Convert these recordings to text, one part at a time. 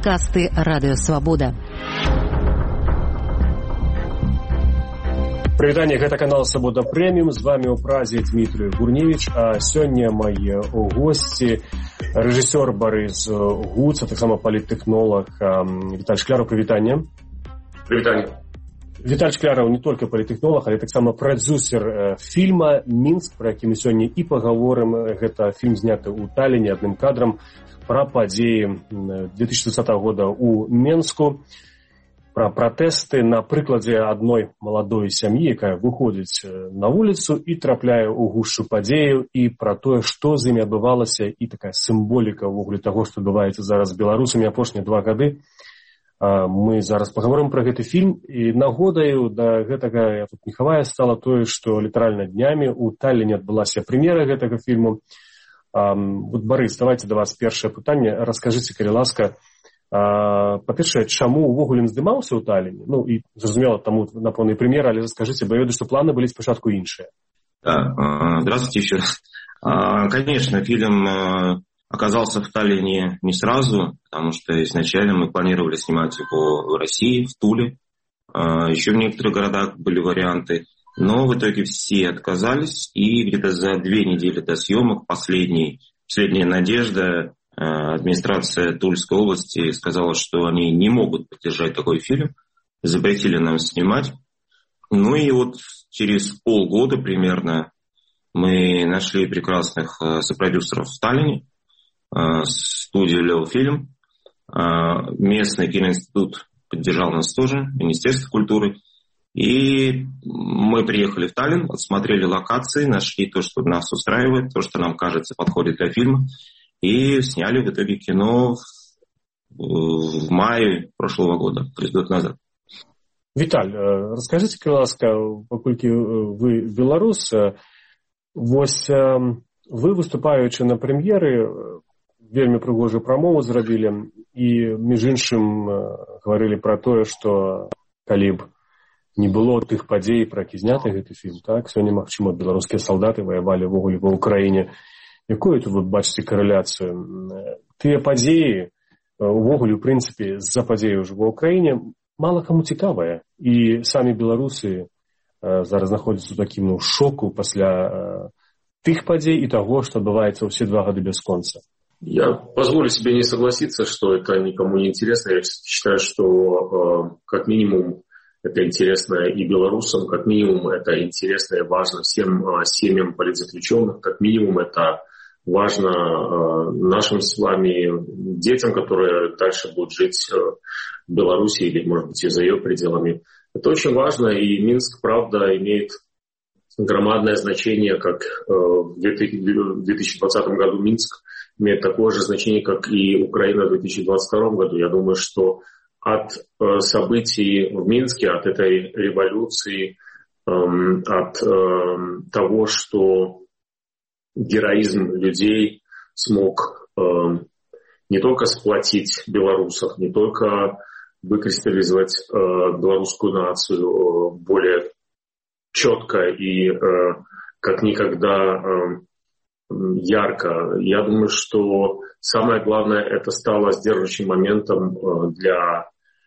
Падкасты Радыёвабода. Прывітанне, гэта канал Свабода Прэміум, з вами ў празе Дмітрый Гурневіч, а сёння мае госці рэжысёр Барыс Гуц, а таксама паліттэхнолог Віталь Шкляраў. Прывітанне. Прывітанне. Віталь Шкляраў не толькі паліттэхнолог, але таксама прадзюсер фільма «Мінск», пра які мы сёння і пагаворым. Гэта фільм зняты ў Талліне адным кадрам пра падзеі 2020 года ў Менску. Пра пратэсты на прыкладзе адной маладой сям'і, якая выходзіць на вуліцу і трапляе ў гушчу падзеяў, і пра тое, што з імі адбывалася, і такая сімволіка ўвогуле таго, што адбываецца зараз з беларусамі апошнія 2 гады. Мы зараз пагаворым пра гэты фільм, і нагодаю да гэтага, я тут не хаваю, стала тое, што літаральна днямі ў Талліне адбылася прэм'ера гэтага фільму. Вот, Барыс, давайте да вас першае пытанне. Раскажыце, калі ласка, па-першае, чаму ўвогуле здымаўся ў Таллине? Ну, і, зразумела, таму на поўнай прэм'еры, але раскажыце, бо я ведаю, што планы былі спачатку іншыя. Да, здравствуйте еще раз. Конечно, фильм оказался в Таллине не сразу, потому что изначально мы планировали снимать его в России, в Туле. Еще в некоторых городах были варианты, но в итоге все отказались, и где-то за 2 недели до съемок последняя надежда, администрация Тульской области сказала, что они не могут поддержать такой фильм, запретили нам снимать. Ну и вот через полгода примерно мы нашли прекрасных сопродюсеров в Таллине, студию «Леофильм». Местный киноинститут поддержал нас тоже, Министерство культуры. И мы приехали в Таллин, осмотрели локации, нашли то, что нас устраивает, то, что нам кажется подходит для фильма. И сняли в итоге кино в мае прошлого года, то есть год назад. Віталь, раскажите, ласка, паколькі вы беларус, вось вы, выступаючы на прэм'еры, вельмі прыгожую прамову зрабілі, і між іншым гаварылі пра тое, што калі б не было тых падзей, пра які зняты гэты фільм, так, сёння, магчыма, беларускія салдаты ваявалі ўвогуле ва ўкраіне. Якую тут вы бачыце карэляцыю? Тыя падзеі, увогуле, у прынцыпе, з-за падзеі ўжо ва ўкраіне, мала каму цікавыя. І самі беларусы зараз знаходзяцца ў такім шоку пасля тых падзей і таго, што адбываецца ўсе 2 гады бясконца. Я позволю себе не согласиться, что это никому не интересно. Я считаю, что как минимум это интересно и белорусам, как минимум это интересно и важно всем семьям политзаключенных, как минимум это важно нашим с вами детям, которые дальше будут жить в Беларуси или, может быть, и за ее пределами. Это очень важно, и Минск, правда, имеет громадное значение, как в 2020 году Минск имеет такое же значение, как и Украина в 2022 году. Я думаю, что от событий в Минске, от этой революции, от того, что героизм людей смог не только сплотить белорусов, не только выкристаллизовать белорусскую нацию более четко и как никогда ярко. Я думаю, что самое главное, это стало сдерживающим моментом для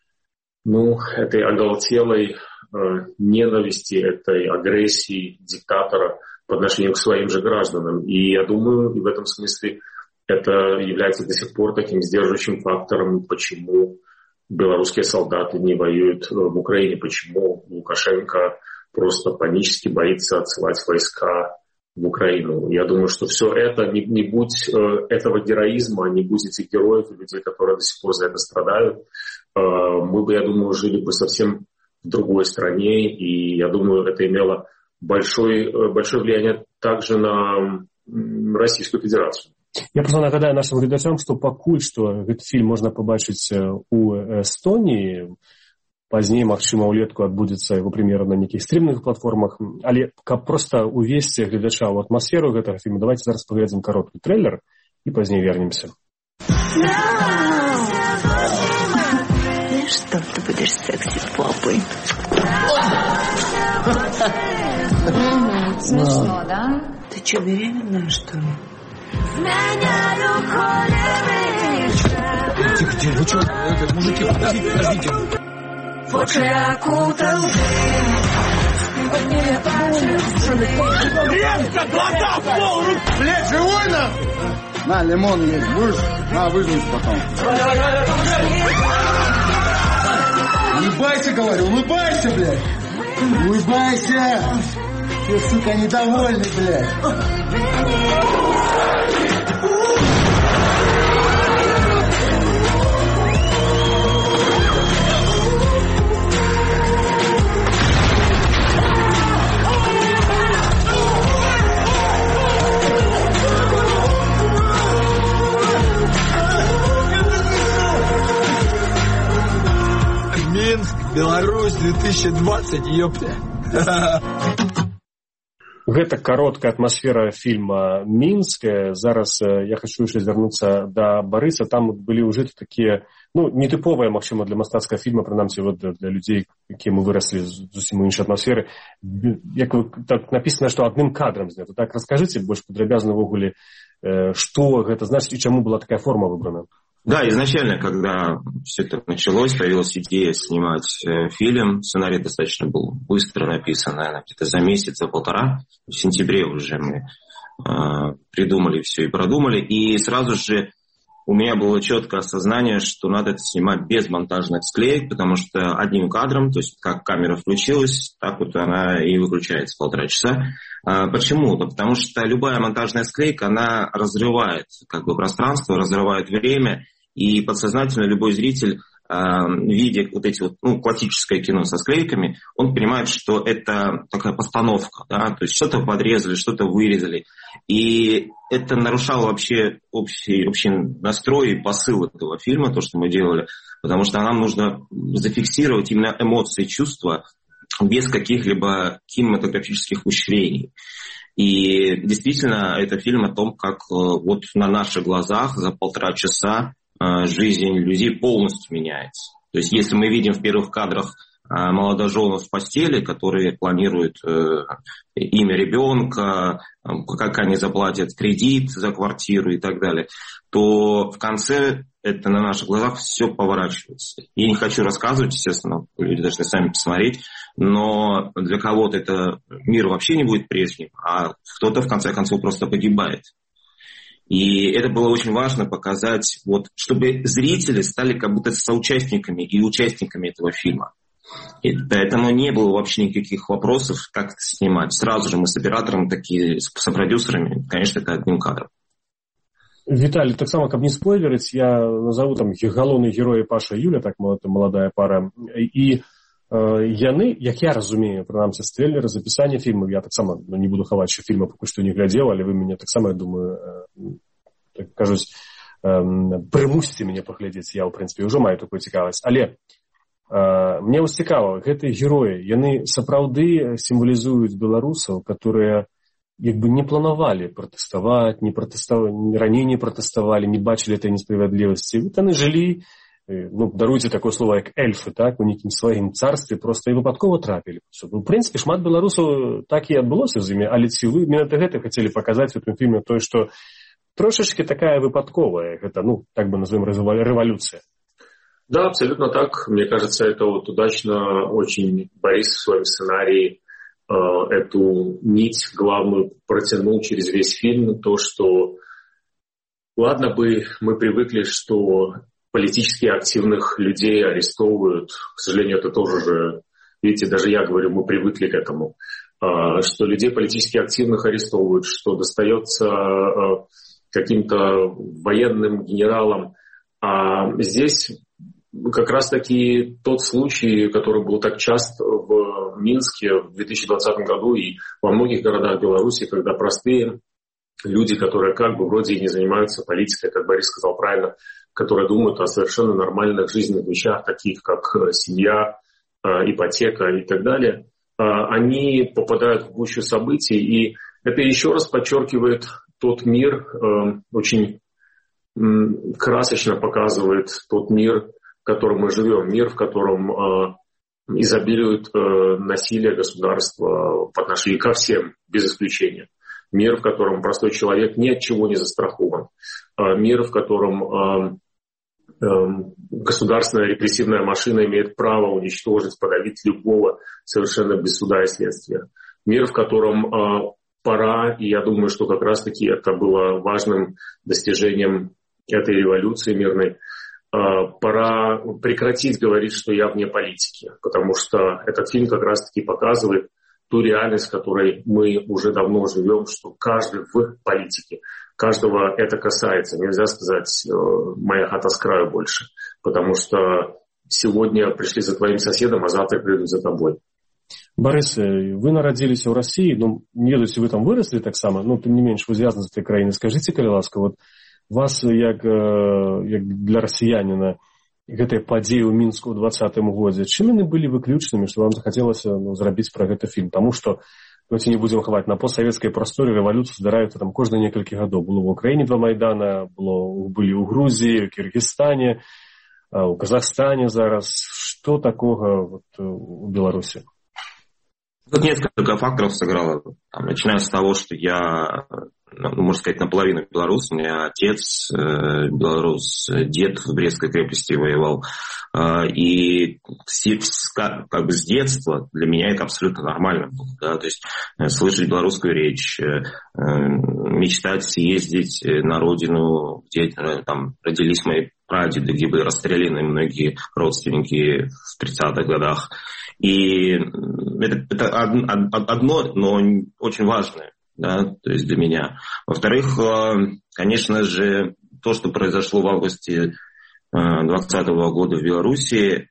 этой оголтелой ненависти, этой агрессии диктатора по отношению к своим же гражданам. И я думаю, и в этом смысле это является до сих пор таким сдерживающим фактором, почему белорусские солдаты не воюют в Украине, почему Лукашенко просто панически боится отсылать войска в Украину. Я думаю, что все это, не будь этого героизма, не будь этих героев и людей, которые до сих пор за это страдают, мы бы, я думаю, жили бы совсем в другой стране, и я думаю, это имело большое влияние также на Российскую Федерацию. Я просто нагадаю нашим глядачам, што пакуль што гэты фільм можна пабачыць у Эстоніі. Пазней, магчыма, улетку адбудзецца яго прэм'ера на нейкіх стрімных платформах. Але каб проста увесці гледача ў атмасферу гэтага фільма, давайте зараз паглядзім кароткі трэйлер і пазней вернемся. Что ты будешь секси-папой? Смешно, да? Ты что, беременная, что ли? Тихо, вы что? Мужики, подождите. Резко, глаза в пол! Блядь, живой нахуй! На, лимон есть, будешь? На, выжмись потом. Улыбайся, говорю, улыбайся, блядь! Улыбайся! Ты, сука, недовольный, блядь! Минск, Беларусь, 2020, ёпта. Гэта кароткая атмасфера фільма «Мінск». Зараз я хочу яшчэ звярнуцца да Барыса. Там былі ўжыты такія, нетыповыя, магчыма, для мастацкага фільма, прынамсі для людзей, якія мы выраслі зусім у іншай атмасферы. Як так напісана, што адным кадрам знято. Так, раскажыце больш падрабязна ўвогуле, што гэта значыць і чаму была такая форма выбрана? Да, изначально, когда все это началось, появилась идея снимать фильм. Сценарий достаточно был быстро написан, наверное, где-то за месяц, за полтора. В сентябре уже мы придумали все и продумали. И сразу же у меня было четкое осознание, что надо это снимать без монтажных склеек, потому что одним кадром, то есть как камера включилась, так вот она и выключается полтора часа. Почему? Да потому что любая монтажная склейка, она разрывает пространство, разрывает время. И подсознательно любой зритель, видя вот эти классическое кино со склейками, он понимает, что это такая постановка, да, то есть что-то подрезали, что-то вырезали. И это нарушало вообще общий настрой и посыл этого фильма, то, что мы делали, потому что нам нужно зафиксировать именно эмоции, чувства без каких-либо кинематографических ухищрений. И действительно, это фильм о том, как вот на наших глазах за полтора часа жизнь людей полностью меняется. То есть если мы видим в первых кадрах молодоженов в постели, которые планируют имя ребенка, как они заплатят кредит за квартиру и так далее, то в конце это на наших глазах все поворачивается. Я не хочу рассказывать, естественно, люди должны сами посмотреть, но для кого-то это мир вообще не будет прежним, а кто-то в конце концов просто погибает. И это было очень важно показать, чтобы зрители стали как будто соучастниками и участниками этого фильма. И поэтому не было вообще никаких вопросов, как это снимать. Сразу же мы с оператором, такие с сопродюсерами, конечно, это одним кадром. Віталій, так само, каб не спойлерыць, я назову там галоўныя героі Паша і Юля, так маладая пара. І яны, як я разумею, прынамсі з трейлера, з апісання фільму, я таксама не буду хаваць, що фільма пакуль што не глядзеў, але вы мяне таксама, я думаю, так кажуць, прымусіце мяне паглядзець, я, ў прынцыпе, ўжо маю такую цікавасць. Але мне вось цікава, гэтыя героі, яны сапраўды сімвалізуюць беларусаў, которые як бы не планавалі пратэставаць, раней не пратэставалі, не бачылі этой несправядлівасці. Яны жылі, даруйце такое слово, як эльфы, так, у нейкім сваім царстве, просто і выпадкова трапілі. У прынцыпе, шмат беларусаў так і адбылося з імі, але ці вы менавіта гэта хацелі паказаць у гэтым фільме, тое, што трошечки такая выпадковая, это, так бы назовем, революция. Да, абсолютно так. Мне кажется, это удачно очень Борис в своем сценарии эту нить главную протянул через весь фильм. То, что ладно бы мы привыкли, что политически активных людей арестовывают. К сожалению, это тоже же, видите, даже я говорю, мы привыкли к этому. Что людей политически активных арестовывают, что достается каким-то военным генералам. А здесь как раз-таки тот случай, который был так часто в Минске в 2020 году и во многих городах Беларуси, когда простые люди, которые как бы вроде и не занимаются политикой, как Борис сказал правильно, которые думают о совершенно нормальных жизненных вещах, таких как семья, ипотека и так далее, они попадают в гущу событий. И это еще раз подчеркивает тот мир, очень красочно показывает тот мир, в котором мы живем, мир, в котором изобилует насилие государства по отношению ко всем, без исключения. Мир, в котором простой человек ни от чего не застрахован. Мир, в котором государственная репрессивная машина имеет право уничтожить, подавить любого совершенно без суда и следствия. Мир, в котором пора, и я думаю, что как раз-таки это было важным достижением этой революции мирной, пора прекратить говорить, что я вне политики, потому что этот фильм как раз-таки показывает ту реальность, в которой мы уже давно живем, что каждый в политике, каждого это касается. Нельзя сказать «моя хата с краю» больше, потому что сегодня пришли за твоим соседом, а завтра придут за тобой. Борис, вы народились в России, ну, не ведаю, если вы там выросли так само, но тем не менш, вы звязаны з этой країни. Скажите, калі ласка, вот вас, як для расіяніна, гэтыя падзеі ў Мінску ў 2020 годзе, чым яны былі выключнымі, што вам захацелася зрабіць пра гэта фільм? Таму што, давайте не будзем хаваць, на постсавецкай прасторы рэвалюцыю здараюцца там кожныя некалькі гадоў. Было ў Украіне 2 майдана, былі ў Грузіі, ў Кіргізстане, у Казахстане зараз. Што такога вот у Беларусі? Тут несколько факторов сыграло. Начиная с того, что я, можно сказать, наполовину белорус. У меня отец белорус, дед в Брестской крепости воевал. И как бы с детства для меня это абсолютно нормально было. Да? То есть слышать белорусскую речь, мечтать съездить на родину, где там родились мои прадеды, где были расстреляны многие родственники в 30-х годах. И это одно, но очень важное, да, то есть для меня. Во-вторых, конечно же, то, что произошло в августе 2020 года в Беларуси,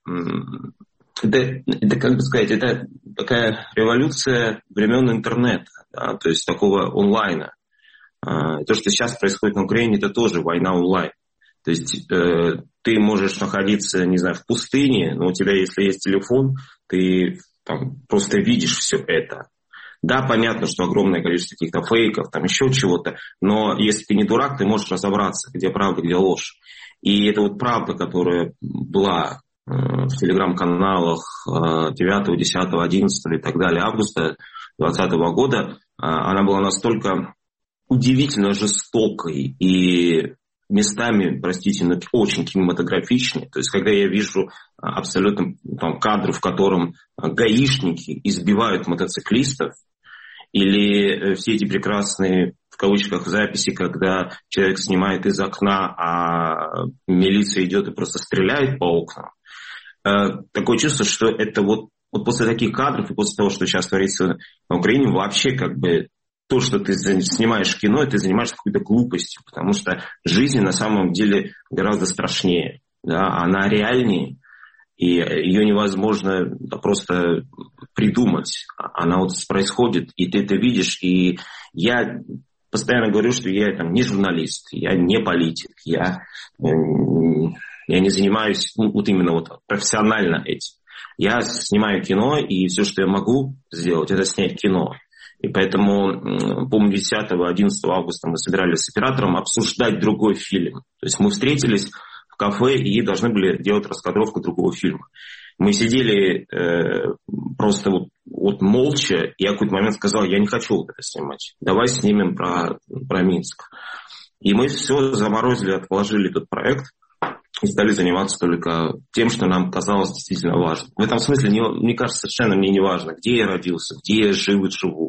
это, как бы сказать, это такая революция времен интернета, да, то есть такого онлайна. То, что сейчас происходит на Украине, это тоже война онлайн. То есть ты можешь находиться, не знаю, в пустыне, но у тебя, если есть телефон, ты там просто видишь все это. Да, понятно, что огромное количество каких-то фейков, там еще чего-то, но если ты не дурак, ты можешь разобраться, где правда, где ложь. И это вот правда, которая была в телеграм-каналах 9, 10, 11 и так далее августа 2020 года, она была настолько удивительно жестокой и местами, простите, но очень кинематографичные. То есть, когда я вижу абсолютно там, кадры, в котором гаишники избивают мотоциклистов, или все эти прекрасные, в кавычках, записи, когда человек снимает из окна, а милиция идет и просто стреляет по окнам, такое чувство, что это вот после таких кадров и после того, что сейчас творится на Украине, вообще как бы то, что ты снимаешь кино, ты занимаешься какой-то глупостью, потому что жизнь на самом деле гораздо страшнее, да, она реальнее, и ее невозможно просто придумать. Она вот происходит, и ты это видишь, и я постоянно говорю, что я там не журналист, я не политик, я не занимаюсь вот именно вот профессионально этим. Я снимаю кино, и все, что я могу сделать, это снять кино. И поэтому, помню, 10-11 августа мы собирались с оператором обсуждать другой фильм. То есть мы встретились в кафе и должны были делать раскадровку другого фильма. Мы сидели просто вот молча, и я в какой-то момент сказал, я не хочу вот это снимать, давай снимем про Минск. И мы все заморозили, отложили этот проект и стали заниматься только тем, что нам казалось действительно важным. В этом смысле, мне кажется, совершенно мне не важно, где я родился, где я жил и живу.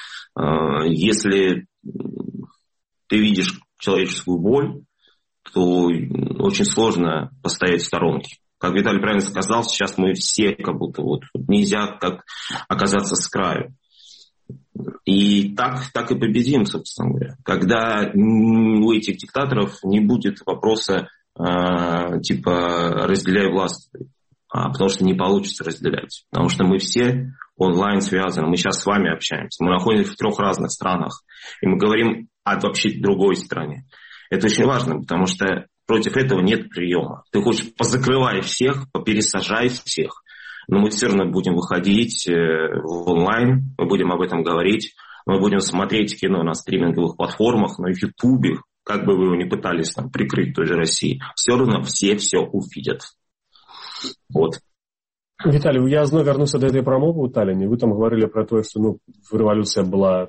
Если ты видишь человеческую боль, то очень сложно постоять в сторонке. Как Виталий правильно сказал, сейчас мы все как будто вот нельзя как оказаться с краю. И так и победим, собственно говоря. Когда у этих диктаторов не будет вопроса типа разделяй власть, потому что не получится разделять. Потому что мы все онлайн связаны. Мы сейчас с вами общаемся. Мы находимся в 3 разных странах. И мы говорим о вообще другой стране. Это очень важно, потому что против этого нет приема. Ты хочешь позакрывай всех, попересажай всех. Но мы все равно будем выходить в онлайн, мы будем об этом говорить, мы будем смотреть кино на стриминговых платформах, на Ютубе, как бы вы его ни пытались там прикрыть той же России, все равно все увидят. Вот. Віталій, я знову вернуся до этой промовы у Таллине. Вы там говорили про то, что рэволюцыя была так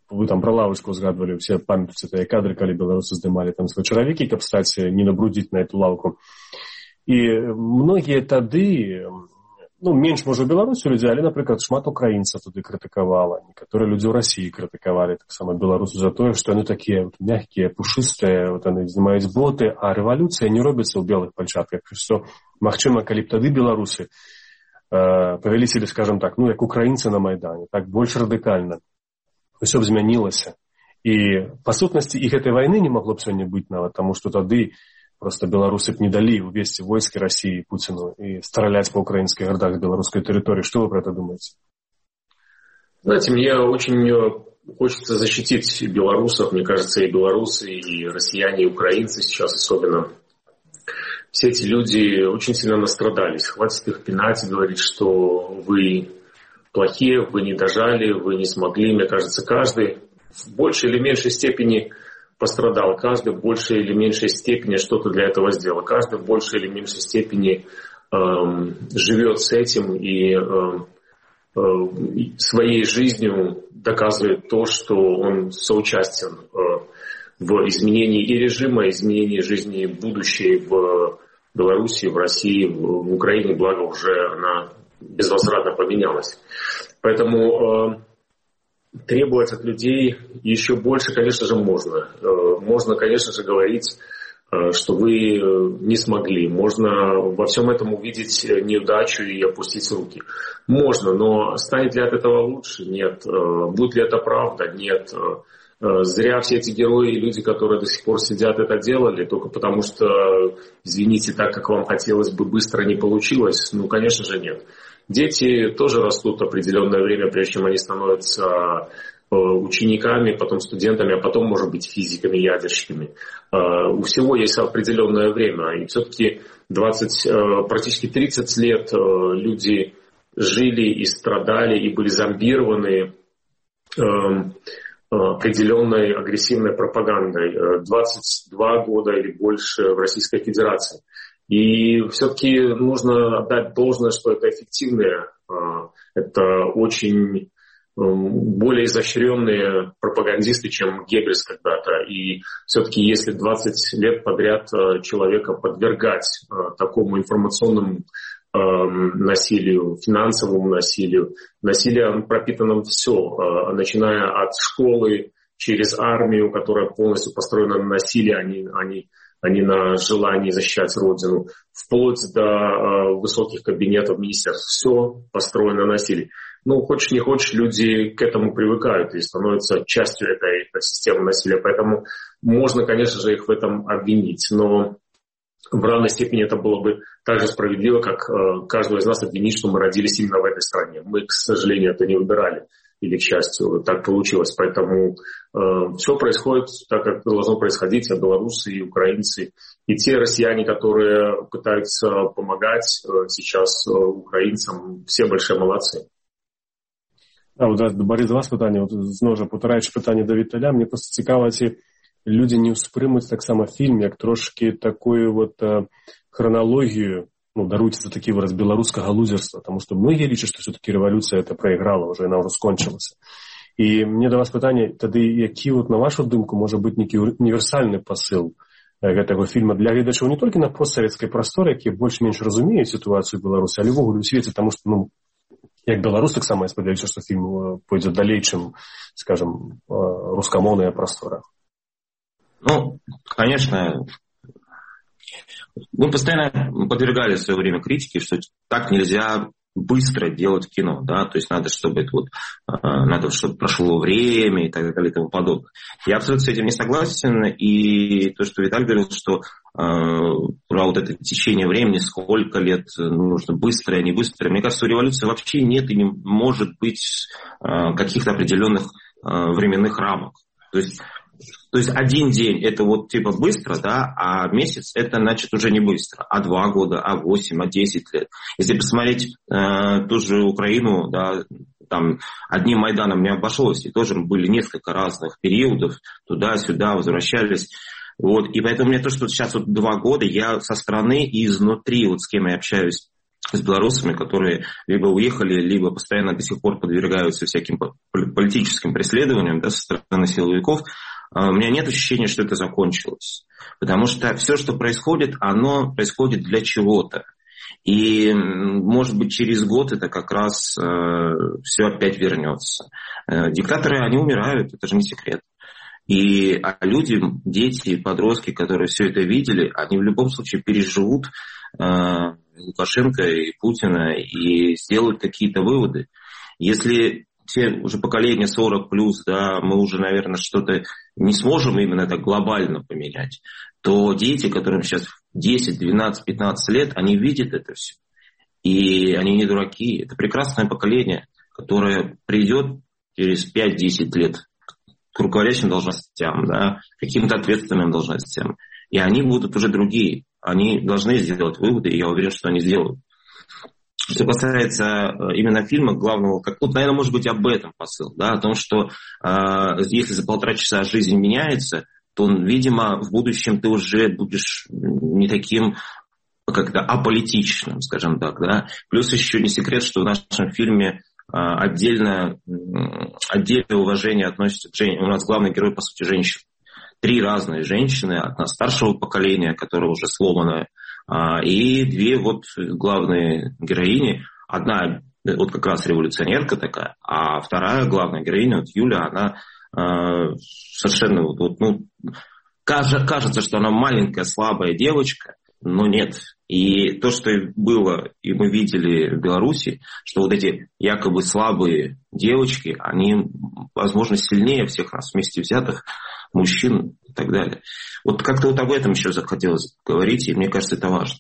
вы там про лавочку згадывали, все памятаете тыя кадры, калі беларусы здымалі там свой чаравікі, каб стаць не набрудзіць на эту лаўку. І многія тады, менш, можа, у Беларусі людзі, але, напрыклад, шмат украінцаў туды крытыкавала. Некаторыя людзі ў Расіі крытыкавалі таксама беларусу за тое, што яны такія мягкія, пушыстыя, яны знімаюць боты, а рэвалюцыя не робіцца ў белых пальчатках. Што, магчыма, калі б тады беларусы павялі сябе, скажам так, як украінцы на Майдане, так больш радыкальна. Усё б змянілася. І, па сутнасці, і гэтай вайны не магло б сёння быць нават, таму што тады просто беларусы б не далі увесці войскі России Путину и стрелять по украинских городах с белорусской территории. Что вы про это думаете? Знаете, мне очень хочется защитить белорусов. Мне кажется, и белорусы, и россияне, и украинцы сейчас особенно. Все эти люди очень сильно настрадались. Хватит их пинать и говорить, что вы плохие, вы не дожали, вы не смогли. Мне кажется, каждый в большей или меньшей степени пострадал, каждый в большей или меньшей степени что-то для этого сделал, каждый в большей или меньшей степени живет с этим и своей жизнью доказывает то, что он соучастен в изменении и режима, изменении жизни будущей в Беларуси, в России, в Украине, благо уже она безвозвратно поменялась. Поэтому требовать от людей еще больше, конечно же, можно. Можно, конечно же, говорить, что вы не смогли. Можно во всем этом увидеть неудачу и опустить руки. Можно, но станет ли от этого лучше? Нет. Будет ли это правда? Нет. Зря все эти герои и люди, которые до сих пор сидят, это делали, только потому что, извините, так, как вам хотелось бы, быстро не получилось. Конечно же, нет. Дети тоже растут определенное время, прежде чем они становятся учениками, потом студентами, а потом, может быть, физиками, ядерщиками. У всего есть определенное время. И все-таки практически 30 лет люди жили и страдали, и были зомбированы определенной агрессивной пропагандой. 22 года или больше в Российской Федерации. И все-таки нужно отдать должное, что это эффективные, это очень более изощренные пропагандисты, чем Геббельс когда-то. И все-таки если 20 лет подряд человека подвергать такому информационному насилию, финансовому насилию пропитанном все, начиная от школы, через армию, которая полностью построена на насилии, а не на желании защищать Родину, вплоть до высоких кабинетов министерств. Все построено на насилии. Хочешь не хочешь, люди к этому привыкают и становятся частью этой системы насилия. Поэтому можно, конечно же, их в этом обвинить. Но в равной степени это было бы так же справедливо, как каждого из нас обвинить, что мы родились именно в этой стране. Мы, к сожалению, это не выбирали. Или, к счастью, так получилось. Поэтому все происходит так, как должно происходить, а белорусы и украинцы. И те россияне, которые пытаются помогать сейчас украинцам, все большие молодцы. Борис, до вас питання. Знову, повторяючи питання до Віталя, мені просто цікаво, ці люди не усприймуть так само фільм, як трошки такою хронологію, даруйте за такий вираз, белорусского лузерства, тому що многие лічать, що все-таки революція это проіграла, вона вже скончилася. І мені до вас питання, тоді які, на вашу думку, може бути некий універсальний посил гэтага фільма для гледачаў не толькі на постсавецкай прасторы, які больш-менш разумеюць сітуацыю Беларусі, але ўвогуле ў свеце, таму што, як беларус, таксама я спадзяюся, што фільм пойдзе далей, чым, скажем, рускамоўная прастора. Конечно, мы постоянно подвергали в свое время критике, что так нельзя быстро делать кино, да, то есть надо, чтобы это надо, чтобы прошло время и так далее и тому подобное. Я абсолютно с этим не согласен, и то, что Виталий говорил, что про это течение времени, сколько лет нужно, быстрое, не быстрое, мне кажется, у революции вообще нет и не может быть каких-то определенных временных рамок. То есть один день это быстро, да, а месяц это значит уже не быстро, а 2 года, а 8, а 10 лет. Если посмотреть ту же Украину, да, там одним Майданом не обошлось, и тоже были несколько разных периодов, туда-сюда возвращались. И поэтому мне то, что сейчас 2 года, я со стороны и изнутри, с кем я общаюсь с белорусами, которые либо уехали, либо постоянно до сих пор подвергаются всяким политическим преследованиям, да, со стороны силовиков, у меня нет ощущения, что это закончилось. Потому что все, что происходит, оно происходит для чего-то. И, может быть, через год это как раз все опять вернется. Диктаторы, они умирают, это же не секрет. А люди, дети, подростки, которые все это видели, они в любом случае переживут Лукашенко и Путина и сделают какие-то выводы. Если те уже поколения 40+, да, мы уже, наверное, что-то не сможем именно так глобально поменять, то дети, которым сейчас 10, 12, 15 лет, они видят это все. И они не дураки. Это прекрасное поколение, которое придет через 5-10 лет к руководящим должностям, да, каким-то ответственным должностям. И они будут уже другие. Они должны сделать выводы, и я уверен, что они сделают. Что касается именно фильма, главного, наверное, может быть, об этом посыл, да, о том, что если за 1,5 часа жизнь меняется, то, видимо, в будущем ты уже будешь не таким как-то аполитичным, скажем так, да. Плюс еще не секрет, что в нашем фильме отдельное уважение относится к женщине. У нас главный герой, по сути, женщина. 3 разные женщины, одна старшего поколения, которая уже сломанная, и 2 вот главные героини. Одна вот как раз революционерка такая, а вторая главная героиня, вот Юля, она совершенно кажется, что она маленькая, слабая девочка, но нет. И то, что было, и мы видели в Беларуси, что вот эти якобы слабые девочки, они, возможно, сильнее всех нас вместе взятых, мужчин и так далее. Вот как-то вот об этом еще захотелось говорить, и мне кажется, это важно.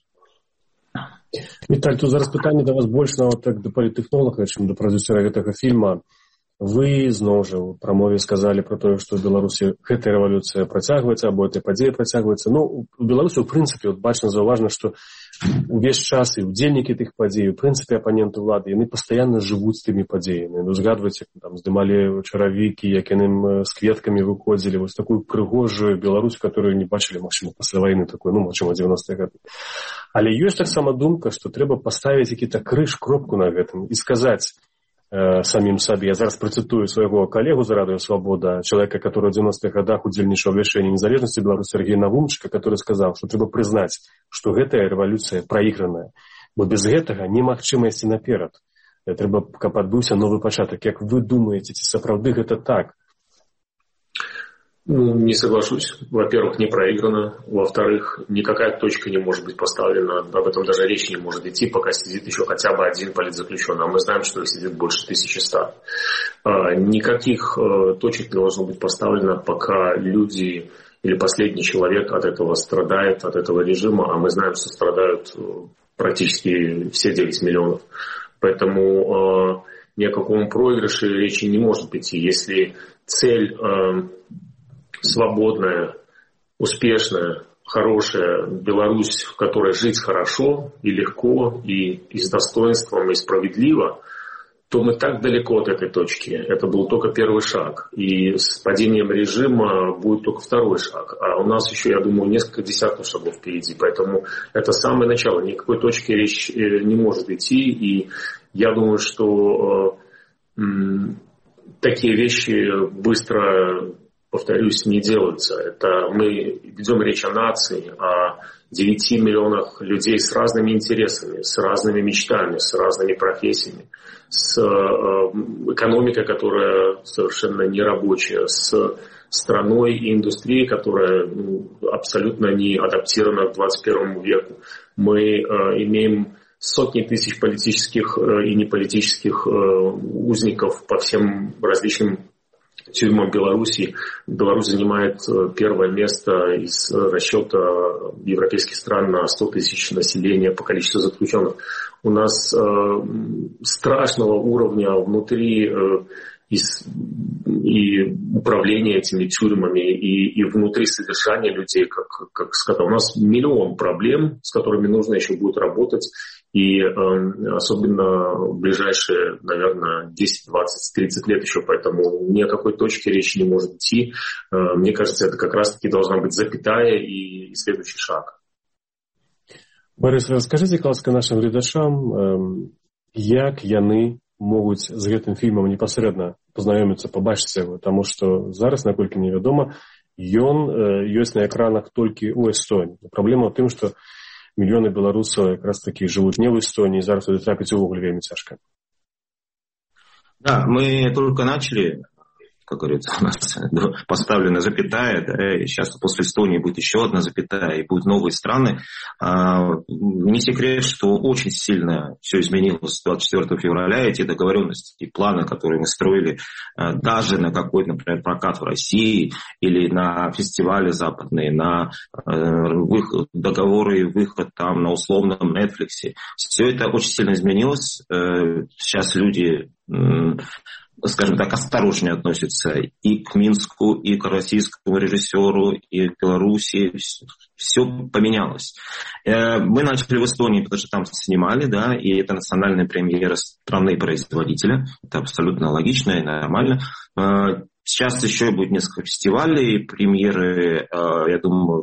Віталь, тут зараз питання до вас больш нават як да політэхнолага, чым да прадзюсера гэтага фільма. Вы, зноў жа, у прамове сказалі пра тое, што ў Беларусі гэтая рэвалюцыя працягваецца, або эта падзея працягваецца. Ну, у Беларусі, ў прынцыпе, вот бачна, заўважна, што увесь час і ўдзельнікі тых падзей, у прынцыпе, апаненты ўлады, яны пастаянна жывуць тымі падзеямі. Ну, згадвайце, там здымалі чаравікі, як яны з кветкамі выходзілі, вось такую прыгожую Беларусь, которую не бачылі, магчыма, пасля вайны такой, ну, магчыма, 90-е гады. Але ёсць таксама думка, што трэба паставіць які-то крыж, кропку на гэтым і сказаць самим сабе. Я зараз працытую свайго калегу за Радыё Свабода, чалавека, который ў 90-х годах удзельнічаў у вяршэнні незалежнасці Беларусі, Сергея Навумчыка, который сказаў, што трэба прызнаць, што гэтая рэвалюцыя праіграная, бо без гэтага немагчыма ісці наперад. Трэба, каб адбыўся новы пачатак. Як вы думаеце, ці сапраўды гэта так? Ну, не соглашусь. Во-первых, не проиграно. Во-вторых, никакая точка не может быть поставлена. Об этом даже речи не может идти, пока сидит еще хотя бы один политзаключенный. А мы знаем, что их сидит больше 1100. Никаких точек не должно быть поставлено, пока люди или последний человек от этого страдает, от этого режима. А мы знаем, что страдают практически все 9 миллионов. Поэтому ни о каком проигрыше речи не может идти. Если цель свободная, успешная, хорошая Беларусь, в которой жить хорошо и легко, и с достоинством, и справедливо, то мы так далеко от этой точки. Это был только первый шаг. И с падением режима будет только второй шаг. А у нас еще, я думаю, несколько десятков шагов впереди. Поэтому это самое начало. Никакой точки речь не может идти. И я думаю, что такие вещи быстро, повторюсь, не делаются. Это мы ведем речь о нации, о 9 миллионах людей с разными интересами, с разными мечтами, с разными профессиями, с экономикой, которая совершенно нерабочая, с страной и индустрией, которая абсолютно не адаптирована к 21 веку. Мы имеем сотни тысяч политических и неполитических узников по всем различным тюрьмам Беларуси. Беларусь занимает первое место из расчета европейских стран на 100 тысяч населения по количеству заключенных. У нас страшного уровня внутри и управления этими тюрьмами, и внутри содержания людей, как сказал. У нас миллион проблем, с которыми нужно еще будет работать. И особенно в ближайшие, наверное, 10, 20, 30 лет еще. Поэтому ни о какой точке речи не может идти. Мне кажется, это как раз-таки должна быть запятая и следующий шаг. Барыс, раскажыце, ласка, нашим гледачам, як яны могуць з гэтым фільмам непасрэдна пазнаёміцца, пабачыць яго, таму што зараз, наколькі мне вядома, ён ёсць на экранах толькі ў Эстоніі. Праблема ў тым, што мільёны беларусаў якраз такі жывуць не в Эстонии, зараз туды трапіць увогуле вельмі цяжка. Да, мы только начали, как говорится, у нас поставлена запятая, да, и сейчас после Эстонии будет еще одна запятая, и будут новые страны. Не секрет, что очень сильно все изменилось с 24 февраля, эти договоренности и планы, которые мы строили даже на какой-то, например, прокат в России или на фестивале западные, на договоры и выход там на условном Netflix. Все это очень сильно изменилось. Сейчас люди, скажем так, осторожнее относятся и к Минску, и к российскому режиссеру, и к Беларуси. Все поменялось. Мы начали в Эстонии, потому что там снимали, да, и это национальная премьера страны-производителя. Это абсолютно логично и нормально. Сейчас еще будет несколько фестивалей, премьеры, я думаю,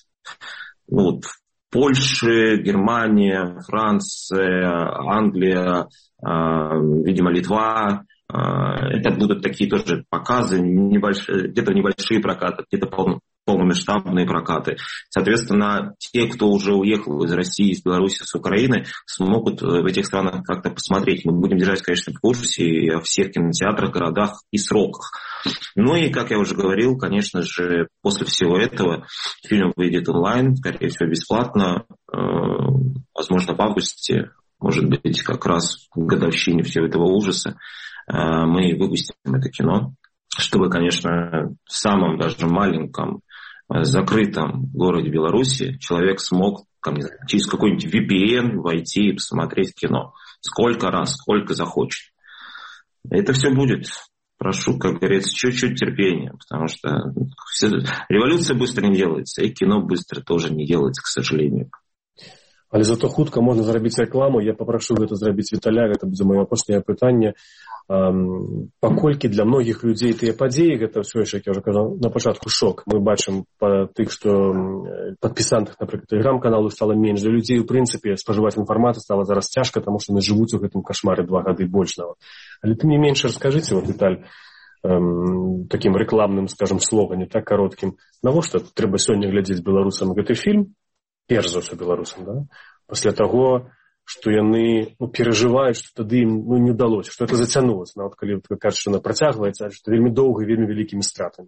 в Польше, Германия, Франция, Англия, видимо, Литва. Это будут такие тоже показы, где-то небольшие прокаты, где-то полномасштабные прокаты. Соответственно, те, кто уже уехал из России, из Беларуси, с Украины, смогут в этих странах как-то посмотреть. Мы будем держать, конечно, в курсе о всех кинотеатрах, городах и сроках. Ну и, как я уже говорил, конечно же, после всего этого фильм выйдет онлайн, скорее всего, бесплатно, возможно, в августе, может быть, как раз к годовщине всего этого ужаса. Мы выпустим это кино, чтобы, конечно, в самом даже маленьком, закрытом городе Беларуси человек смог через какой-нибудь VPN войти и посмотреть кино. Сколько раз, сколько захочет. Это все будет. Прошу, как говорится, чуть-чуть терпения, потому что революция быстро не делается, и кино быстро тоже не делается, к сожалению. Але зато хутка можна зрабіць рэкламу. Я папрашу гэта зрабіць Віталя, гэта будзе маё апошняе пытанне. Паколькі для многіх людзей тыя падзеі, гэта ўсё яшчэ, як я ўжо казаў, на пачатку шок. Мы бачым па тых, што падпісантах, напрыклад, тэлеграм-каналу стала менш. Для людзей, у прынцыпе, спажываць інфармацыю стала зараз цяжка, таму што яны жывуць у гэтым кашмары 2 гады больш нават. Але тым не менш, раскажыце, Віталь, такім рэкламным, скажам, слогане, так кароткім, навошта трэба сёння глядзець беларусам гэты фільм? Перш за ўсё беларусам, да? Пасля таго, што яны перажываюць, што тады ім не ўдалося, што это зацянулася, нават калі кажуць, што яна працягваецца, што вельмі доўга и вельмі вялікімі стратамі.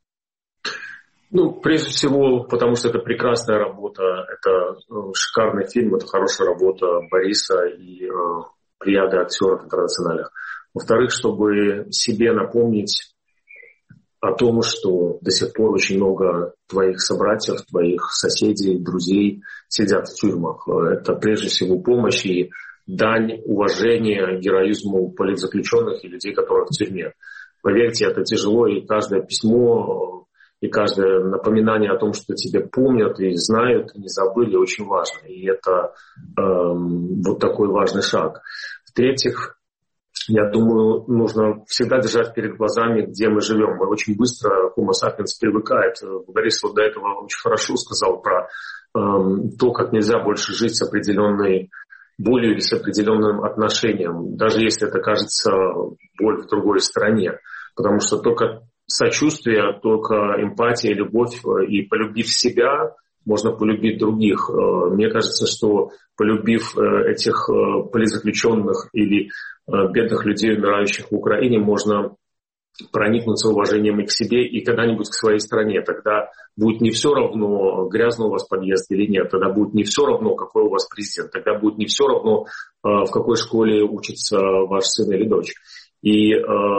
Прежде всего, потому что это прекрасная работа, это шикарный фильм, это хорошая работа Бориса и плеяды актеров интернациональных. Во-вторых, чтобы себе напомнить о том, что до сих пор очень много твоих собратьев, твоих соседей, друзей сидят в тюрьмах. Это прежде всего помощь и дань уважения героизму политзаключенных и людей, которые в тюрьме. Поверьте, это тяжело, и каждое письмо, и каждое напоминание о том, что тебя помнят и знают, не забыли, очень важно. И это вот такой важный шаг. В-третьих, я думаю, нужно всегда держать перед глазами, где мы живем. Мы очень быстро, Homo sapiens привыкает. Борис вот до этого очень хорошо сказал про то, как нельзя больше жить с определенной болью или с определенным отношением, даже если это кажется боль в другой стране. Потому что только сочувствие, только эмпатия, любовь, и полюбив себя, можно полюбить других. Мне кажется, что полюбив этих политзаключенных или бедных людей, умирающих в Украине, можно проникнуться уважением и к себе, и когда-нибудь к своей стране. Тогда будет не все равно, грязный у вас подъезд или нет. Тогда будет не все равно, какой у вас президент. Тогда будет не все равно, в какой школе учится ваш сын или дочь. И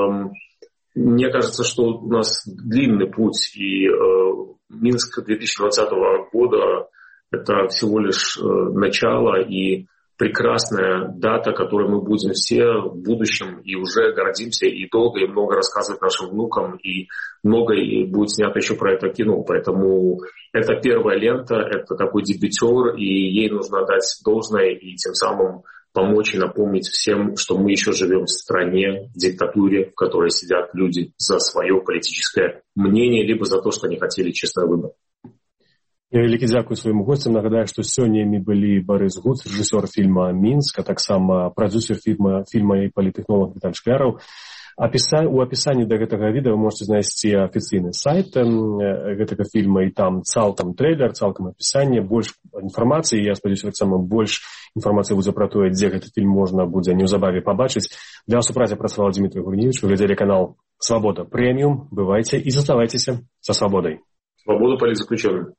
мне кажется, что у нас длинный путь, и Минск 2020 года – это всего лишь начало и прекрасная дата, которой мы будем все в будущем и уже гордимся, и долго, и много рассказывать нашим внукам, и много и будет снято еще про это кино. Поэтому это первая лента, это такой дебютер, и ей нужно дать должное, и тем самым помочь и напомнить всем, что мы еще живем в стране, в диктатуре, в которой сидят люди за свое политическое мнение, либо за то, что они хотели честный выбор. Я вялікі дзякую сваім госцям. Нагадаю, што сёння імі былі Барыс Гуц, рэжысёр фільма «Мінск», а таксама прадзюсер фільма і палітэхнолог Віталь Шкляраў. У апісанні да гэтага відэа вы можете знайсці афіцыйны сайт гэтага фільма, і там цалкам трэйлер, цалкам апісанне, больш інфармацыі. Я спадзяюся, таксама больш інфармацыі будзе пра тое, дзе гэты фільм можна будзе неўзабаве пабачыць. Для супраці працаваў Дмітрий Гурневич. Вы глядзелі канал «Свабода Прэміум». Бывайце і заставайцеся са свабодай. Свободу политзаключенным.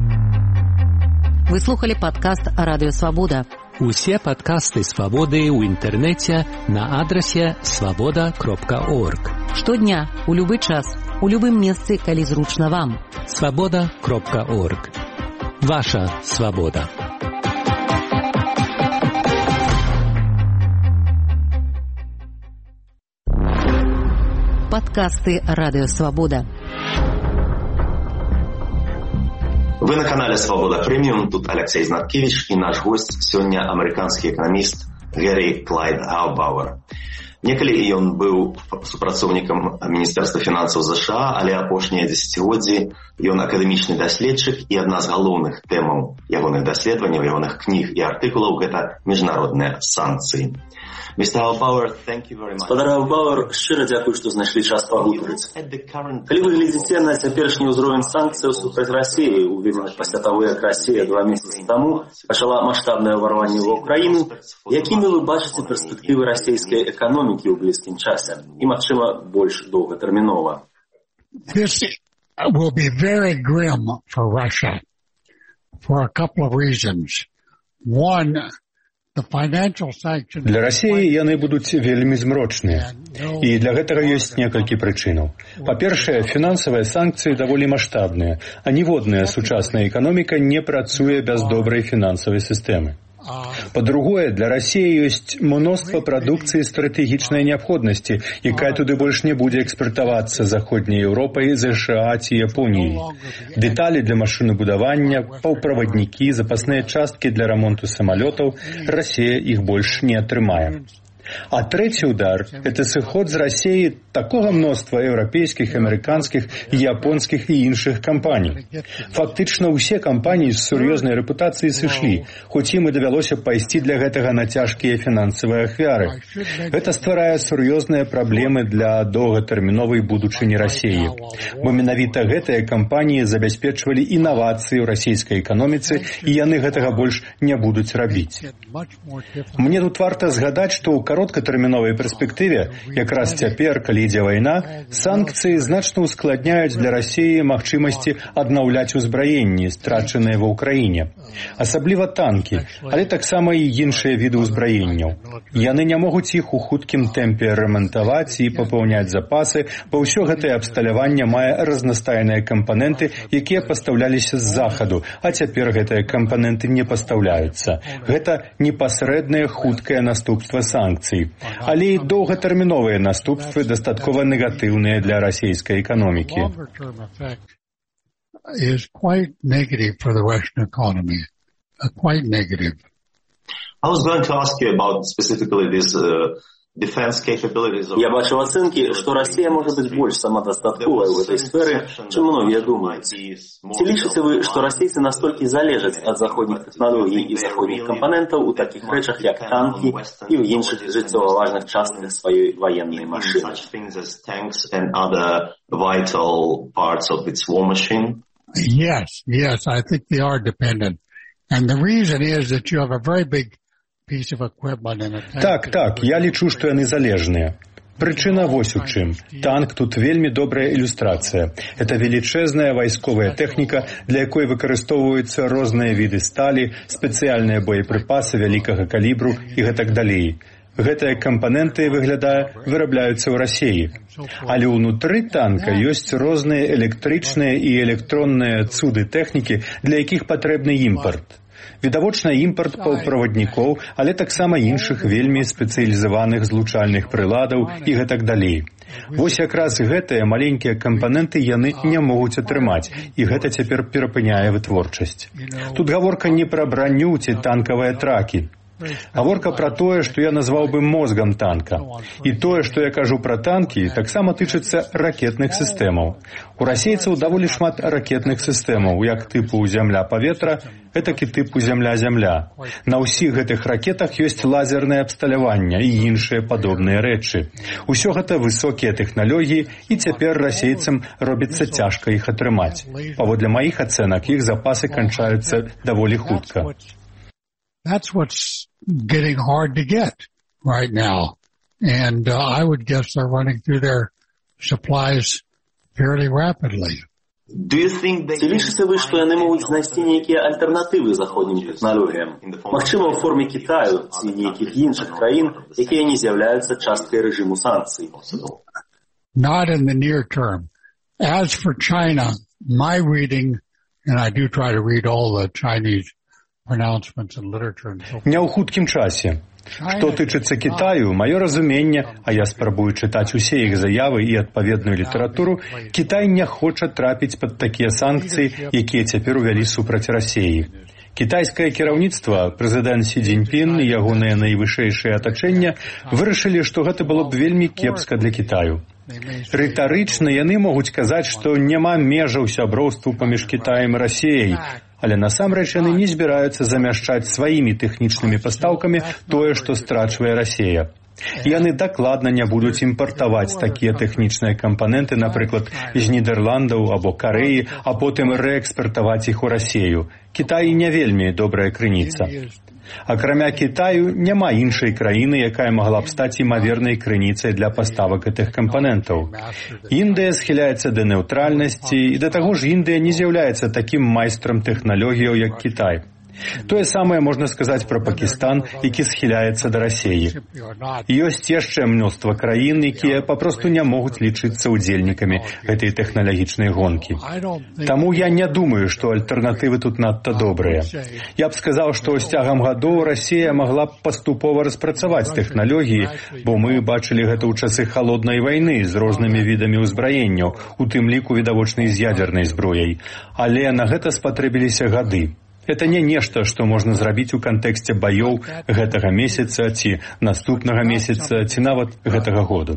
Вы слухали падкаст «Радыё Свабода». Усе падкасты «Свабоды» ў інтэрнэце на адрасе свабода.орг. Штодня, у любы час, у любым месцы, калі зручна вам. свабода.орг. Ваша свабода. Падкасты «Радыё Свабода». Вы на канале «Свобода Премиум». Тут Алексей Знаткевич и наш гость сегодня американский экономист Гэри Клайд Гаубауэр. Некалі ён быў супрацоўнікам Міністэрства фінансаў США, але апошнія дзесяцігоддзі ён акадэмічны даследчык, і адна з галоўных тэмаў ягоных даследаванняў, ягоных кніг і артыкулаў — гэта міжнародныя санкцыі. Спадар Гаубауэр, шчыра дзякую, што знайшлі час пагутарыць. Калі вы глядзіце на цяперашні ўзровень санкцыяў супраць Расіі, уведзеных пасля таго, як Расія 2 месяцы таму пачала маштабнае ўварванне ва ўкраіну, якімі вы бачыце перспектывы расійскай эканомікі ў блізкім часе і, магчыма, больш доўгатэрмінова? This will be very grim for Russia for a couple of reasons. One, для Расіі яны будуць вельмі змрочныя. І для гэтага ёсць некалькі прычынаў. Па-першае, фінансавыя санкцыі даволі маштабныя, а ніводная сучасная эканоміка не працуе без добрай фінансавай сістэмы. Па-другое, для Расіі ёсць мноства прадукцыі стратэгічнай неабходнасці, якая туды больш не будзе экспартавацца Заходняй Еўропай, ЗША ці Японіяй. Дэталі для машынабудавання, паўправаднікі, запасныя часткі для рамонту самалётаў, Расія іх больш не атрымае. А трэці удар – это сыход з Расіі такога мноства еўрапейскіх, амерыканскіх, японскіх і іншых кампаній. Фактычна ўсе кампаніі з сур'ёзнай рэпутацыяй сышлі, хоць ім і давялося пайсці для гэтага на цяжкія фінансавыя ахвяры. Гэта стварае сур'ёзныя праблемы для доўгатэрміновай будучыні Расіі. Бо менавіта гэтыя кампаніі забяспечвалі інавацыі ў расійскай эканоміцы, і яны гэтага больш не будуць рабіць. Мне тут варта згадаць, што ў кароткатэрміновай перспектыве, якраз цяпер, калі ідзе вайна, санкцыі значна ускладняюць для Расіі магчымасці аднаўляць узбраенні, страчаныя ва ўкраіне. Асабліва танкі, але таксама і іншыя віды ўзбраенняў. Яны не могуць іх у хуткім тэмпе рамантаваць і папаўняць запасы, бо ўсё гэтае абсталяванне мае разнастайныя кампаненты, якія пастаўляліся з захаду, а цяпер гэтыя кампаненты не пастаўляюцца. Гэта непасрэднае хуткае наступства санкцый. Але і доўгатэрміновыя наступствы дастаткова негатыўныя для расійскай эканомікі. Я бачу ацэнкі, што Расія можа быць больш самадастатковай у гэтай сферы, чым многія думаюць. Ці лічыце вы, што расійцы настолькі залежаць ад заходніх тэхналогій і заходніх кампанентаў у такіх рэчах, як танкі і ў іншых жыццёва важных частках сваёй ваеннай машыны? Yes, I think they are dependent. And the reason is that you have a very big Так, я лічу, што яны залежныя. Прычына вось у чым. Танк тут вельмі добрая ілюстрацыя. Это велічэзная вайсковая тэхніка, для якой выкарыстоўваюцца розныя віды сталі, спецыяльныя боепрыпасы вялікага калібру і гэтак далей. Гэтыя кампаненты, выглядае, вырабляюцца ў Расіі. Але ўнутры танка ёсць розныя электрычныя і электронныя цуды тэхнікі, для якіх патрэбны імпарт. Відавочна імпарт паўправаднікоў, але таксама іншых вельмі спецыялізаваных злучальных прыладаў і гэтак далей. Вось якраз гэтыя маленькія кампаненты яны не могуць атрымаць, і гэта цяпер перапыняе вытворчасць. Тут гаворка не пра браню ці танкавыя тракі. Гаворка пра тое, што я назваў бы мозгам танка. І тое, што я кажу пра танкі, таксама тычыцца ракетных сістэмаў. У расейцаў даволі шмат ракетных сістэмаў, як тыпу зямля-паветра, гэтакі тыпу зямля-зямля. На ўсіх гэтых ракетах ёсць лазернае абсталяванне і іншыя падобныя рэчы. Усё гэта высокія тэхналогіі, і цяпер расейцам робіцца цяжка іх атрымаць. Паводле маіх ацэнак, іх запасы канчаюцца даволі хутка. That's what's getting hard to get right now. And I would guess they're running through their supplies fairly rapidly. Ці лічыце вы, што яны могуць знайсці нейкія альтэрнатывы заходнім тэхналогіям? Магчыма, ў форме Китаю ці нейкіх іншых краін, якія не з'яўляюцца часткай рэжыму санкцый? Not in the near term. As for China, my reading, and I do try to read all the Chinese pronouncements and literature and so forth. Не ў хуткім часе. Што тычыцца Китаю, маё разуменне, а я спрабую чытаць усе іх заявы і адпаведную літаратуру, Кітай не хоча трапіць пад такія санкцыі, якія цяпер увялі супраць Расіі. Кітайскае кіраўніцтва, прэзідэнт Сі Цзіньпін і ягонае найвышэйшае атачэнне вырашылі, што гэта было б вельмі кепска для Кітаю. Рытарычна яны могуць казаць, што няма межаў сяброўству паміж Кітаем і Расіяй, але насамрэч яны не збіраюцца замяшчаць сваімі тэхнічнымі пастаўкамі тое, што страчвае Расія. Яны дакладна не будуць імпартаваць такія тэхнічныя кампаненты, напрыклад, з Нідерландаў або Карэі, а потым рээкспартаваць іх у Расію. Кітай не вельмі добрая крыніца. Акрамя Кітаю, няма іншай краіны, якая магла б стаць імавернай крыніцай для паставак гэтых кампанентаў. Індыя схіляецца да нейтральнасці, і да таго ж Індыя не з'яўляецца такім майстрам тэхналогіяў, як Кітай. Тое самае можна сказаць пра Пакістан, які схіляецца да Расіі. Ёсць яшчэ мноства краін, якія папросту не могуць лічыцца ўдзельнікамі гэтай тэхналагічнай гонкі. Таму я не думаю, што альтэрнатывы тут надта добрыя. Я б сказаў, што з цягам гадоў Расія магла б паступова распрацаваць тэхналогіі, бо мы бачылі гэта ў часы халоднай вайны з рознымі відамі ўзбраенняў, у тым ліку відавочнай з ядзернай зброяй. Але на гэта спатрэбіліся гады. Это не нешта, што можна зрабіць у кантэксце баёў гэтага месяца, ці наступнага месяца, ці нават гэтага году.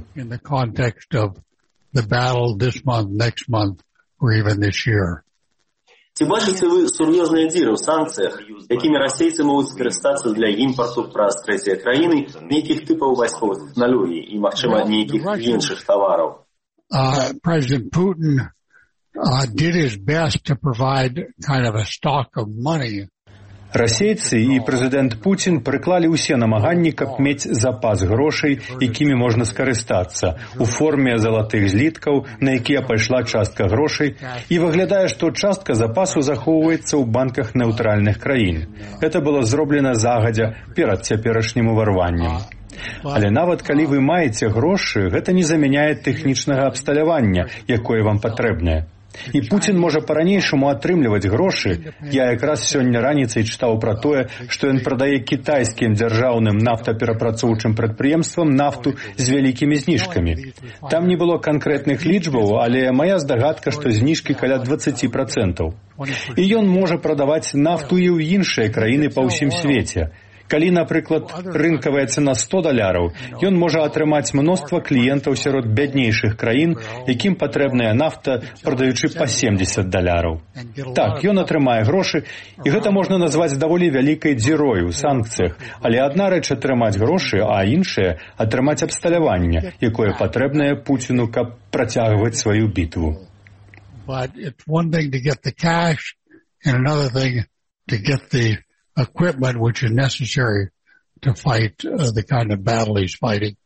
Ці бачыце вы сур'ёзныя дзіры ў санкцыях, якімі расейцы могуць скарыстацца для імпарту праз трэція краіны нейкіх тыпаў вайсковых тэхналогій і, магчыма, нейкіх іншых тавараў? President Putin did his best to provide kind of a stock of money. Расейцы і прэзідэнт Пуцін прыклалі ўсе намаганні, каб мець запас грошай, якімі можна скарыстацца, у форме залатых зліткаў, на якія пайшла частка грошай, і выглядае, што частка запасу захоўваецца ў банках нейтральных краін. Гэта было зроблена загадзя перад цяперашнім уварваннем. Але нават калі вы маеце грошы, гэта не замяняе тэхнічнага абсталявання, якое вам патрэбнае. І Пуцін можа па-ранейшаму атрымліваць грошы. Я якраз сёння раніцай чытаў пра тое, што ён прадае кітайскім дзяржаўным нафтаперапрацоўчым прадпрыемствам нафту з вялікімі зніжкамі. Там не было канкрэтных лічбаў, але мая здагадка, што зніжкі каля 20%. І ён можа прадаваць нафту і ў іншыя краіны па ўсім свеце. Калі, напрыклад, рынкавая цана $100, ён можа атрымаць мноства кліентаў сярод бяднейшых краін, якім патрэбная нафта, прадаючы па $70. Так, ён атрымае грошы, і гэта можна назваць даволі вялікай дзірой у санкцыях, але адна рэч атрымаць грошы, а іншая — атрымаць абсталяванне, якое патрэбнае Пуціну, каб працягваць сваю бітву. But it's one thing to get the cash, and another thing to get the equipment which is necessary to fight the kind of battle he's fighting.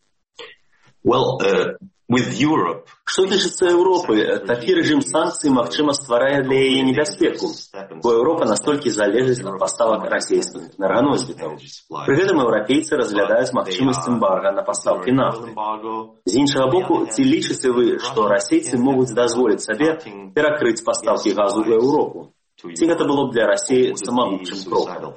Well, with Europe. Што тычыцца Еўропы, такі рэжым санкцый, магчыма, стварае для яе небяспеку, бо Еўропа настолькі залежыць ад паставак расійскіх энерганосьбітаў. Пры гэтым еўрапейцы разглядаюць магчымасць эмбарга на пастаўкі нафты. З іншага боку, ці лічыце вы, што расейцы могуць дазволіць сабе перакрыць пастаўкі газу ў Еўропу? Ці гэта было б для Расіі самагубчым крокам?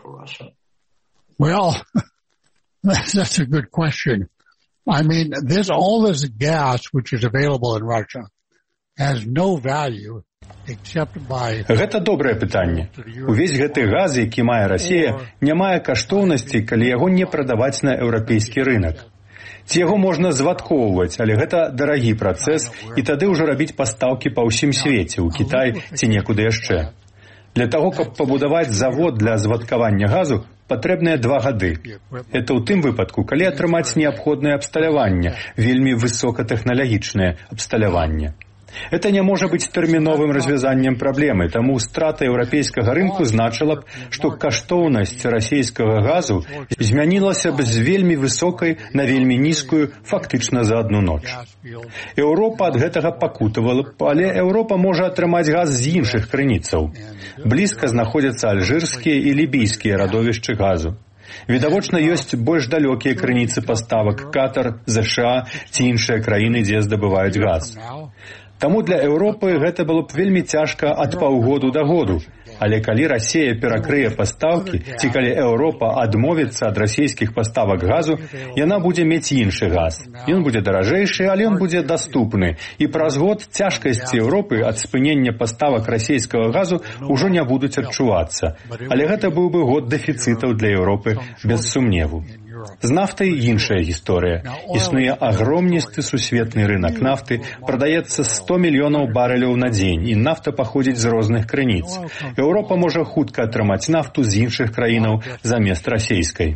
Well, that's a good question. I mean, there's all this gas which is available in Russia, Гэта добрае пытанне. Увесь гэты газ, які мае Расія, не мае каштоўнасці, калі яго не прадаваць на еўрапейскі рынак. Ці яго можна звадкоўваць, але гэта дарагі працэс, і тады ўжо рабіць пастаўкі па ўсім свеце, у Кітай ці некуды яшчэ. Для таго, каб пабудаваць завод для звадкавання газу, патрэбныя 2 гады. Это ў тым выпадку, калі атрымаць неабходнае абсталяванне, вельмі высокатэхналагічнае абсталяванне. Это не можа быць тэрміновым развязаннем праблемы, таму страта еўрапейскага рынку значыла б, што каштоўнасць расійскага газу змянілася б з вельмі высокай на вельмі нізкую фактычна за адну ноч. Еўропа ад гэтага пакутавала б, але Еўропа можа атрымаць газ з іншых крыніцаў. Блізка знаходзяцца альжырскія і лібійскія радовішчы газу. Відавочна, ёсць больш далёкія крыніцы паставак Катар, ЗША ці іншыя краіны, дзе здабываюць газ. Таму для Еўропы гэта было б вельмі цяжка ад паўгоду да году. Але калі Расія перакрые пастаўкі, ці калі Еўропа адмовіцца ад расійскіх паставак газу, яна будзе мець іншы газ. Ён будзе даражэйшы, але ён будзе даступны. І праз год цяжкасці Еўропы ад спынення паставак расійскага газу ўжо не будуць адчувацца. Але гэта быў бы год дэфіцытаў для Еўропы, без сумневу. З нафтай іншая гісторыя. Існуе агромністы сусветны рынак нафты, прадаецца 100 мільёнаў барэляў на дзень, і нафта паходзіць з розных крыніц. Еўропа можа хутка атрымаць нафту з іншых краінаў замест расійскай.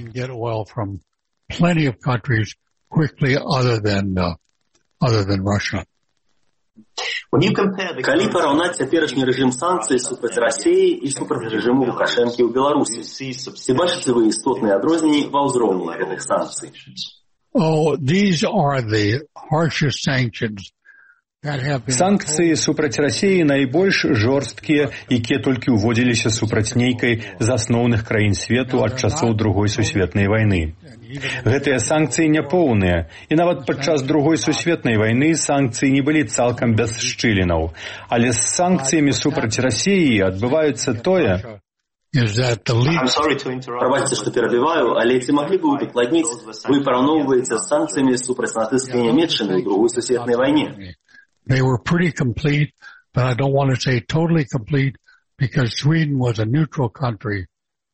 Калі параўнаць цяперашні рэжым санкцый супраць Расіі і супраць рэжыму Лукашэнкі ў Беларусі, ці бачыце вы істотныя адрозненні ва ўзроўні гэтых санкцый? Санкцыі супраць Расіі найбольш жорсткія, якія толькі ўводзіліся супраць нейкай з асноўных краін свету ад часоў Другой сусветнай вайны. Гэтыя санкцыі няпоўныя, і нават падчас Другой сусветнай вайны санкцыі не былі цалкам без шчылінаў. Але з санкцыямі супраць Расіі адбываецца тое... Прабачце, што перабіваю, але ці маглі бы вы дакладніць, вы параўноўваеце з санкцыямі супраць нацысцкай Нямецчыны ў Другой сусветнай вайне? They were pretty complete, but I don't want to say totally complete, because Sweden was a neutral country.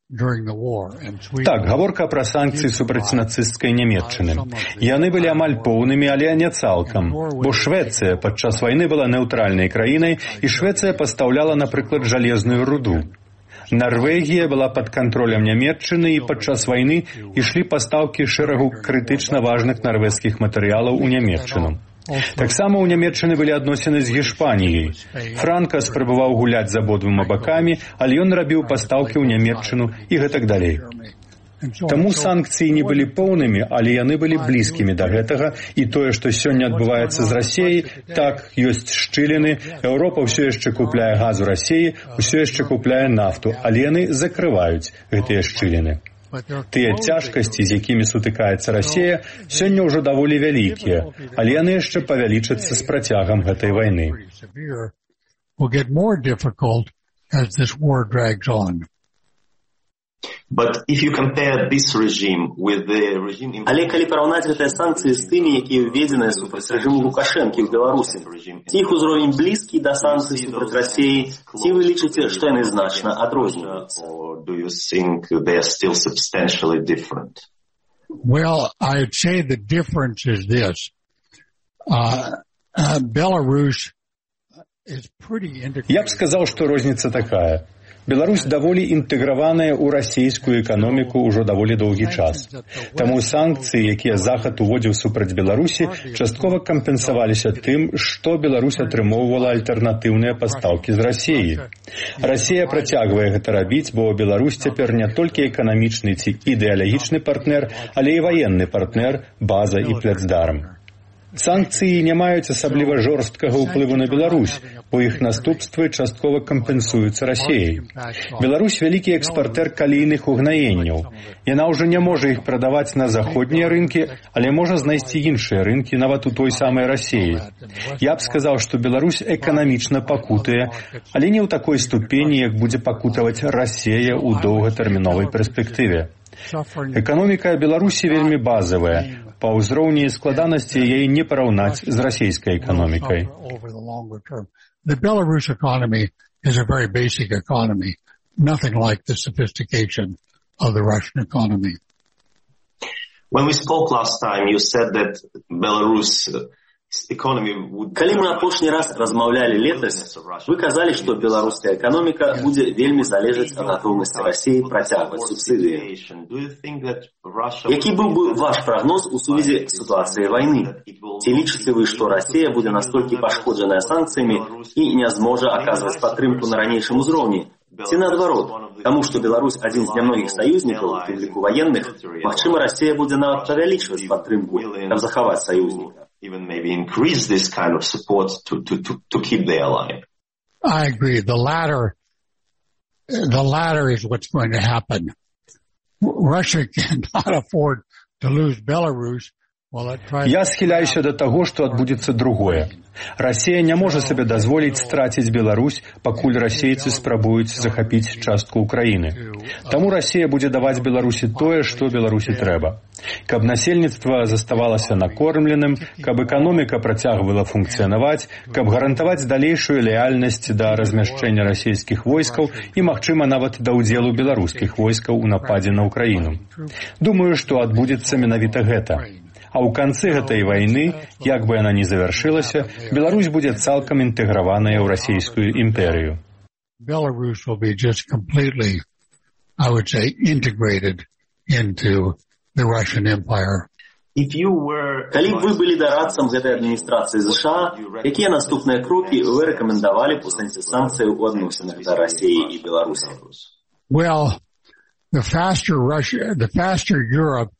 Так, гаворка пра санкцыі супраць нацысцкай Нямецчыны. Яны былі амаль поўнымі, але не цалкам. Бо Швецыя падчас вайны была нейтральнай краінай, і Швецыя пастаўляла, напрыклад, жалезную руду. Нарвегія была пад кантролем Нямецчыны, і падчас вайны ішлі пастаўкі шэрагу крытычна важных нарвежскіх матэрыялаў у Нямецчыну. Таксама ў Нямецчыны былі адносіны з Гішпаніяй. Франка спрабаваў гуляць з абодвума бакамі, але ён рабіў пастаўкі ў Нямецчыну і гэтак далей. Таму санкцыі не былі поўнымі, але яны былі блізкімі да гэтага, і тое, што сёння адбываецца з Расіяй, так, ёсць шчыліны, Еўропа ўсё яшчэ купляе газ у Расіі, ўсё яшчэ купляе нафту, але яны закрываюць гэтыя шчыліны. Тыя цяжкасці, з якімі сутыкаецца Расія, сёння ўжо даволі вялікія, але яны яшчэ павялічацца з працягам гэтай вайны. Але калі параўнаць гэтыя санкцыі з тымі, якія ўведзеныя супраць рэжыму Лукашэнкі ў Беларусі, ці іх узровень блізкі да санкцый супраць Расіі, ці вы лічыце, што яны значна адрозніваюцца? Well, I'd say the difference is this. Belarus is pretty integrated. Я б сказаў, што розніца такая. Беларусь даволі інтэграваная ў расійскую эканоміку ўжо даволі доўгі час. Таму санкцыі, якія Захад уводзіў супраць Беларусі, часткова кампенсаваліся тым, што Беларусь атрымоўвала альтэрнатыўныя пастаўкі з Расіі. Расія працягвае гэта рабіць, бо Беларусь цяпер не толькі эканамічны ці ідэалагічны партнер, але і ваенны партнер, база і плацдарм. Санкцыі не маюць асабліва жорсткага ўплыву на Беларусь, бо іх наступствы часткова кампенсуюцца Расіяй. Беларусь вялікі экспартэр калійных угнаенняў. Яна ўжо не можа іх прадаваць на заходнія рынкі, але можа знайсці іншыя рынкі нават у той самай Расіі. Я б сказаў, што Беларусь эканамічна пакутае, але не ў такой ступені, як будзе пакутаваць Расія ў доўгатэрміновай перспектыве. Эканоміка Беларусі вельмі базавая. па ўзроўні складанасці яе не параўнаць з расійскай эканомікай. The Belarus economy is a very basic economy, nothing like the sophistication of the Russian economy. When we spoke last time, you said that Belarus economy would... Калі мы апошні раз размаўлялі летась, вы казалі, што беларуская эканоміка будзе вельмі залежаць ад гатоўнасці Расіі працягваць субсідыі. Які быў бы ваш прагноз у сувязі з сітуацыяй вайны? Ці лічыце вы, што Расія будзе настолькі пашкоджаная санкцыямі і не зможа аказваць падтрымку на ранейшым узроўні? Ці наадварот, таму што Беларусь адзін з нямногіх саюзнікаў, у тым ліку ваенных, магчыма, Расія будзе нават павялічваць падтрымку, каб захаваць саюзніка. Even maybe increase this kind of support to keep the ally. I agree. The latter is what's going to happen. Russia cannot afford to lose Belarus. Я схіляюся да таго, што адбудзецца другое. Расія не можа сабе дазволіць страціць Беларусь, пакуль расейцы спрабуюць захапіць частку ўкраіны. Таму Расія будзе даваць Беларусі тое, што Беларусі трэба. Каб насельніцтва заставалася накормленым, каб эканоміка працягвала функцыянаваць, каб гарантаваць далейшую лаяльнасць да размяшчэння расійскіх войскаў і, магчыма, нават да ўдзелу беларускіх войскаў у нападзе на ўкраіну. Думаю, што адбудзецца менавіта гэта. А ў канцы гэтай вайны, як бы яна ні завяршылася, Беларусь будзе цалкам інтэграваная ў расійскую імперыю. Belarus will be just completely, I would say, integrated into the Russian Empire. Калі б вы былі дарадцам гэтай адміністрацыі США, якія наступныя крокі вы рэкамендавалі б у сэнсе санкцый у адносінах да Расіі і Беларусі? Well, the faster Europe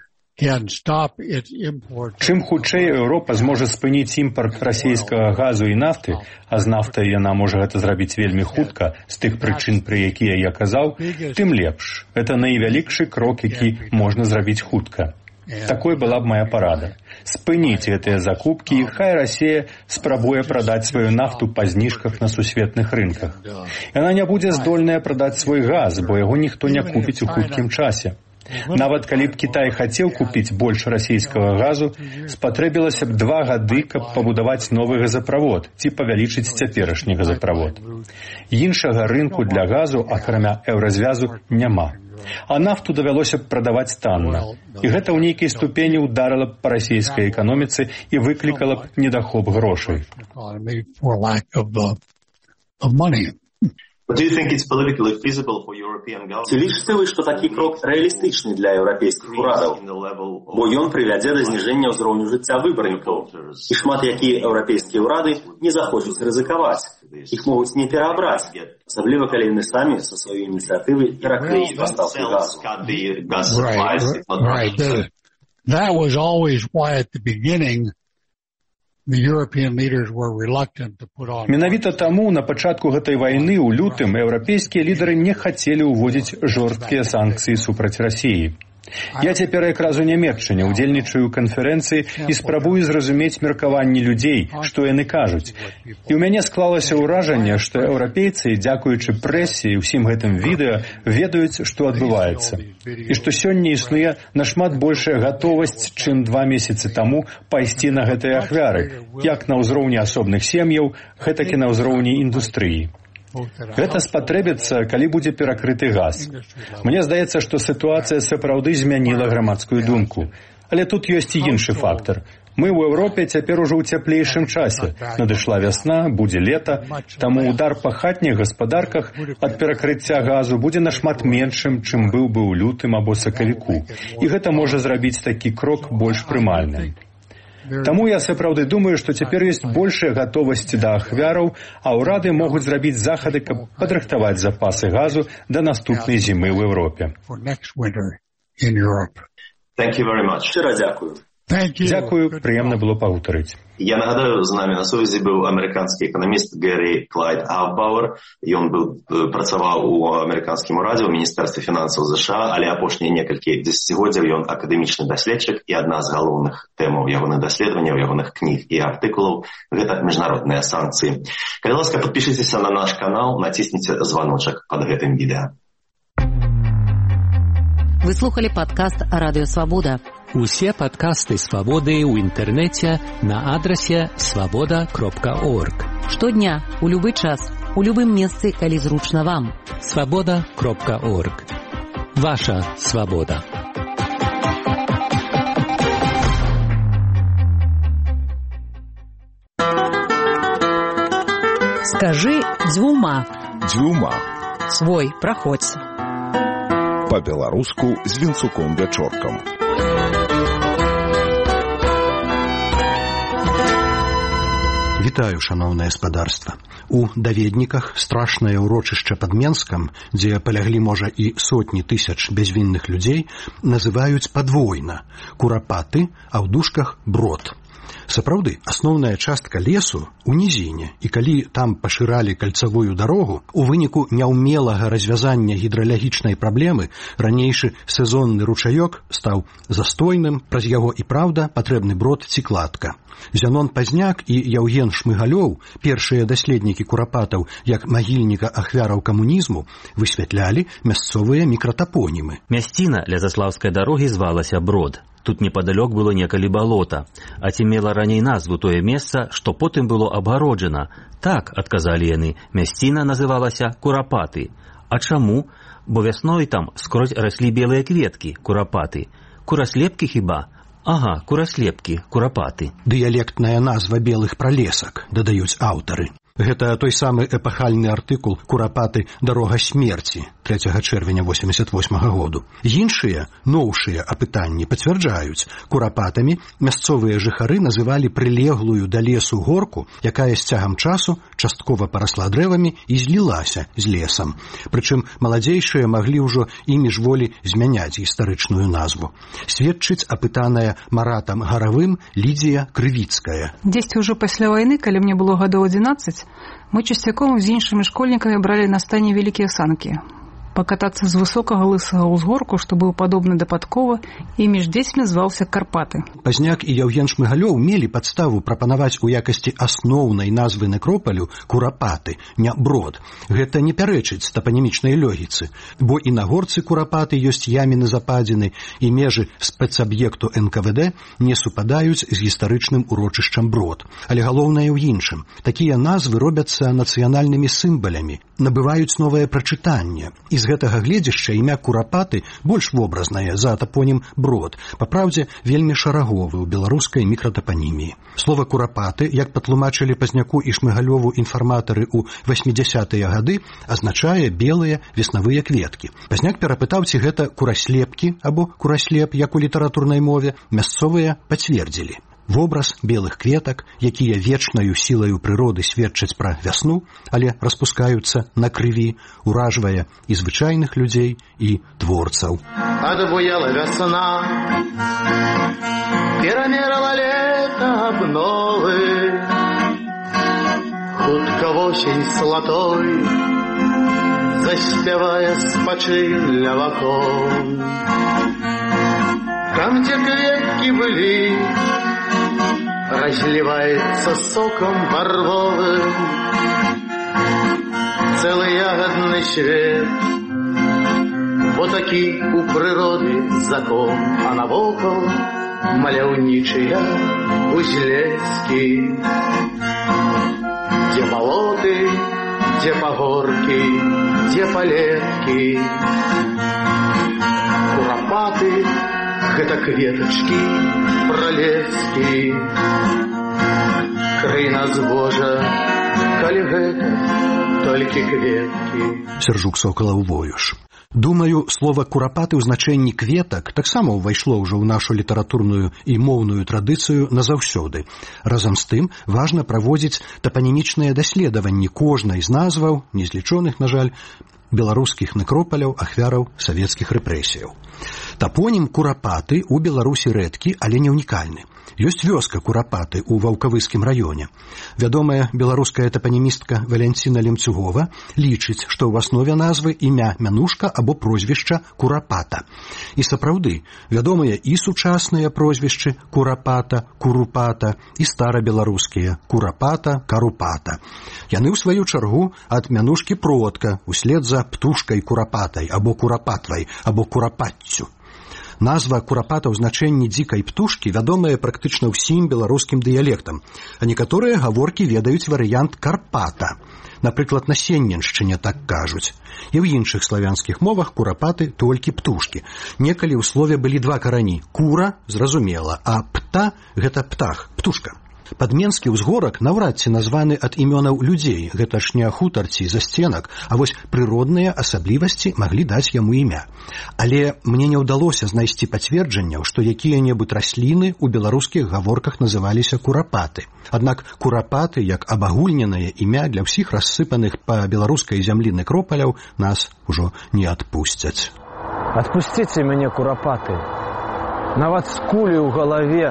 чым хутчэй Еўропа зможа спыніць імпорт расійскага газу і нафты, а з нафтай яна можа гэта зрабіць вельмі хутка, з тых прычын, пра якія я казаў, тым лепш. Гэта найвялікшы крок, які можна зрабіць хутка. Такой была б мая парада. Спыніць гэтыя закупкі, і хай Расія спрабуе прадаць сваю нафту па зніжках на сусветных рынках. Яна не будзе здольная прадаць свой газ, бо яго ніхто не купіць у хуткім часе. Нават калі б Кітай хацеў купіць больш расійскага газу, спатрэбілася б 2 гады, каб пабудаваць новы газаправод ці павялічыць цяперашні газаправод. Іншага рынку для газу, акрамя еўразвязу, няма. А нафту давялося б прадаваць танна. І гэта ў нейкай ступені ударыла б па расійскай эканоміцы і выклікала б недахоп грошай. But do you think it's politically feasible for European governments? Ці лічыце вы, што такі крок рэалістычны для еўрапейскіх урадаў? Бо ён прывядзе да зніжэння ўзроўню жыцця выбарнікаў. І шмат якія еўрапейскія ўрады не захочуць рызыкаваць. Іх могуць не пераабраць, асабліва калі яны самі са сваёй ініцыятывы перакрыюць пастаўкі газу. Right. That was always why at the beginning Менавіта таму на пачатку гэтай вайны ў лютым еўрапейскія лідары не хацелі ўводзіць жорсткія санкцыі супраць Расіі. Я цяпер якраз у Нямецчыне удзельнічаю ў канферэнцыі і спрабую зразумець меркаванні людзей, што яны кажуць. І ў мяне склалася ўражанне, што еўрапейцы, дзякуючы прэсе і ўсім гэтым відэа, ведаюць, што адбываецца. І што сёння існуе нашмат большая гатовасць, чым 2 месяцы таму пайсці на гэтыя ахвяры, як на ўзроўні асобных сем'яў, гэтак і на ўзроўні індустрыі. Гэта спатрэбіцца, калі будзе перакрыты газ. Мне здаецца, што сітуацыя сапраўды змяніла грамадскую думку. Але тут ёсць і іншы фактар. Мы ў Еўропе цяпер ужо ў цяплейшым часе. Надышла вясна, будзе лета, таму удар па хатніх гаспадарках ад перакрыцця газу будзе нашмат меншым, чым быў бы ў лютым або сакавіку. І гэта можа зрабіць такі крок больш прымальным. Таму я сапраўды думаю, што цяпер ёсць большая гатовасць да ахвяраў, а ўрады могуць зрабіць захады, каб падрыхтаваць запасы газу да наступнай зімы ў Еўропе. Шчыра дзякую. Дзякую, прыемна было пагутарыць. Я нагадаю, з намі на сувязі быў амерыканскі эканаміст Гэри Клайд Афбауэр. Ён працаваў у амерыканскім урадзе ў Міністэрстве фінансаў США, але апошнія некалькі дзесяцігоддзяў ён акадэмічны даследчык, і адна з галоўных тэмаў ягоных даследаванняў, ягоных кніг і артыкулаў – гэта міжнародныя санкцыі. Калі ласка, падпішыцеся на наш канал, націсніце званочак пад гэтым відэа. Вы слухали падкаст «Радыё Свабода». Усе падкасты «Свабоды» ў інтэрнэце на адрасе swaboda.org. Штодня, у любы час, у любым месцы, калі зручна вам. swaboda.org. Ваша свабода. Скажи дзвюма. Дзвюма. Свой, праходзь. Па-беларуску з Вінцуком Вячоркам. Вітаю, шаноўнае спадарства. У даведніках страшнае ўрочышча пад Менскам, дзе паляглі, можа, і сотні тысяч бязвінных людзей, называюць падвойна курапаты, а ў дужках брод. Сапраўды, асноўная частка лесу у нізіне, і калі там пашыралі кальцавую дарогу, у выніку няўмелага развязання гідралагічнай праблемы ранейшы сезонны ручаёк стаў застойным, праз яго і праўда патрэбны брод ці кладка. Зянон Пазняк і Яўген Шмыгалёў, першыя даследнікі курапатаў як магільніка ахвяраў камунізму, высвятлялі мясцовыя мікратапонімы. Мясціна ля заслаўскай дарогі звалася Брод. Тут непадалёк было некалі балота, а ці мела раней назву тое месца, што потым было абгароджана. Так, адказалі яны, мясціна называлася Курапаты. А чаму? Бо вясной там скрозь раслі белыя кветкі, курапаты. Кураслепкі хіба? Ага, кураслепкі, курапаты. Дыялектная назва белых пралесак, дадаюць аўтары. Гэта той самы эпахальны артыкул «Курапаты. Дарога смерці» 3 чэрвеня 88 году. Іншыя, новшыя апытанні пацвярджаюць, курапатамі мясцовыя жыхары называлі прылеглую да лесу горку, якая з цягам часу часткова парасла дрэвамі і злілася з лесам. Прычым маладзейшыя маглі ўжо і міжволі змяняць гістарычную назву. Сведчыць апытаная Маратам Гаравым Лідзія Крывіцкая. Дзесьці ўжо пасля вайны, калі мне было гадоў 11, мы часцяком з іншымі школьнікамі бралі на стане вялікія санкі. Пакатацца з высокага лысага ўзгорку, што быў падобны да падкова, і між дзецьмі зваўся Карпаты. Пазняк і Яўген Шмыгалёў мелі падставу прапанаваць у якасці асноўнай назвы некропалю Курапаты, не Брод. Гэта не пярэчыць тапанімічнай логіцы, бо і на горцы Курапаты ёсць яміны западзіны, і межы спецаб'екту НКВД не супадаюць з гістарычным урочышчам Брод. Але галоўнае ў іншым. Такія назвы робяцца нацыянальнымі сімвалямі, набываюць новае прачытанне. І з гэтага гледзяшча імя Курапаты больш вобразнае за тапонім Брод, папраўдзе вельмі шараговы ў беларускай мікратапаніміі. Слова Курапаты, як патлумачылі Пазняку і Шмыгалёву інфарматары ў 80-е гады, азначае белыя веснавыя кветкі. Пазняк перапытаў, ці гэта кураслепкі або кураслеп, як у літаратурнай мове, мясцовыя пацвердзілі. Вобраз белых кветак, якія вечнаю сілаю прыроды сведчаць пра вясну, але распускаюцца на крыві, уражвае і звычайных людзей, і творцаў. Адбуяла вясна, перамерала лета обновы, хутка восень слатой, заспявае спачылля вакол. Там, дзе кветкі былі, разливается соком барвовым целый ягодный свет. Вот таки у природы закон, а навокал маляўнічыя узлескі. Где болоты, где пагорки, где палетки. Курапаты — гэта кветачкі, пралескі. Крый нас, Божа, калі гэта толькі кветкі. Сяржук Сокалаў Воюш. Думаю, слова «курапаты» ў значэнні кветак таксама ўвайшло ўжо ў нашу літаратурную і моўную традыцыю назаўсёды. Разам з тым, важна праводзіць тапанімічныя даследаванні кожнай з назваў, незлічоных, на жаль, беларускіх некропаляў ахвяраў савецкіх рэпрэсіяў. Тапонім Курапаты ў Беларусі рэдкі, але не ўнікальны. Ёсць вёска Курапаты ў Ваўкавыскім раёне. Вядомая беларуская тапанімістка Валянціна Лемцюгова лічыць, што ў аснове назвы імя мянушка або прозвішча Курапата. І сапраўды, вядомыя і сучасныя прозвішчы Курапата, Курупата і старабеларускія Курапата, Карупата. Яны, ў сваю чаргу, ад мянушкі продка, услед за птушкай Курапатай або Курапатвай або Курапаццю. Назва курапата ў значэнні дзікай птушкі вядомая практычна ўсім беларускім дыялектам, а некаторыя гаворкі ведаюць варыянт карпата. Напрыклад, на сенненшчыне так кажуць. І ў іншых славянскіх мовах курапаты толькі птушкі. Некалі ў слове былі два карані. Кура, зразумела, а пта – гэта птах, птушка. Падменскі ўзгорак наўрад ці названы ад імёнаў людзей, гэта ж не хутар ці засценак, а вось прыродныя асаблівасці маглі даць яму імя. Але мне не ўдалося знайсці пацверджанняў, што якія-небудзь расліны ў беларускіх гаворках называліся курапаты. Аднак курапаты, як абагульненае імя для ўсіх рассыпаных па беларускай зямлі некропаляў, нас ужо не адпусцяць. Адпусціце мяне, курапаты, нават з кулі ў галаве,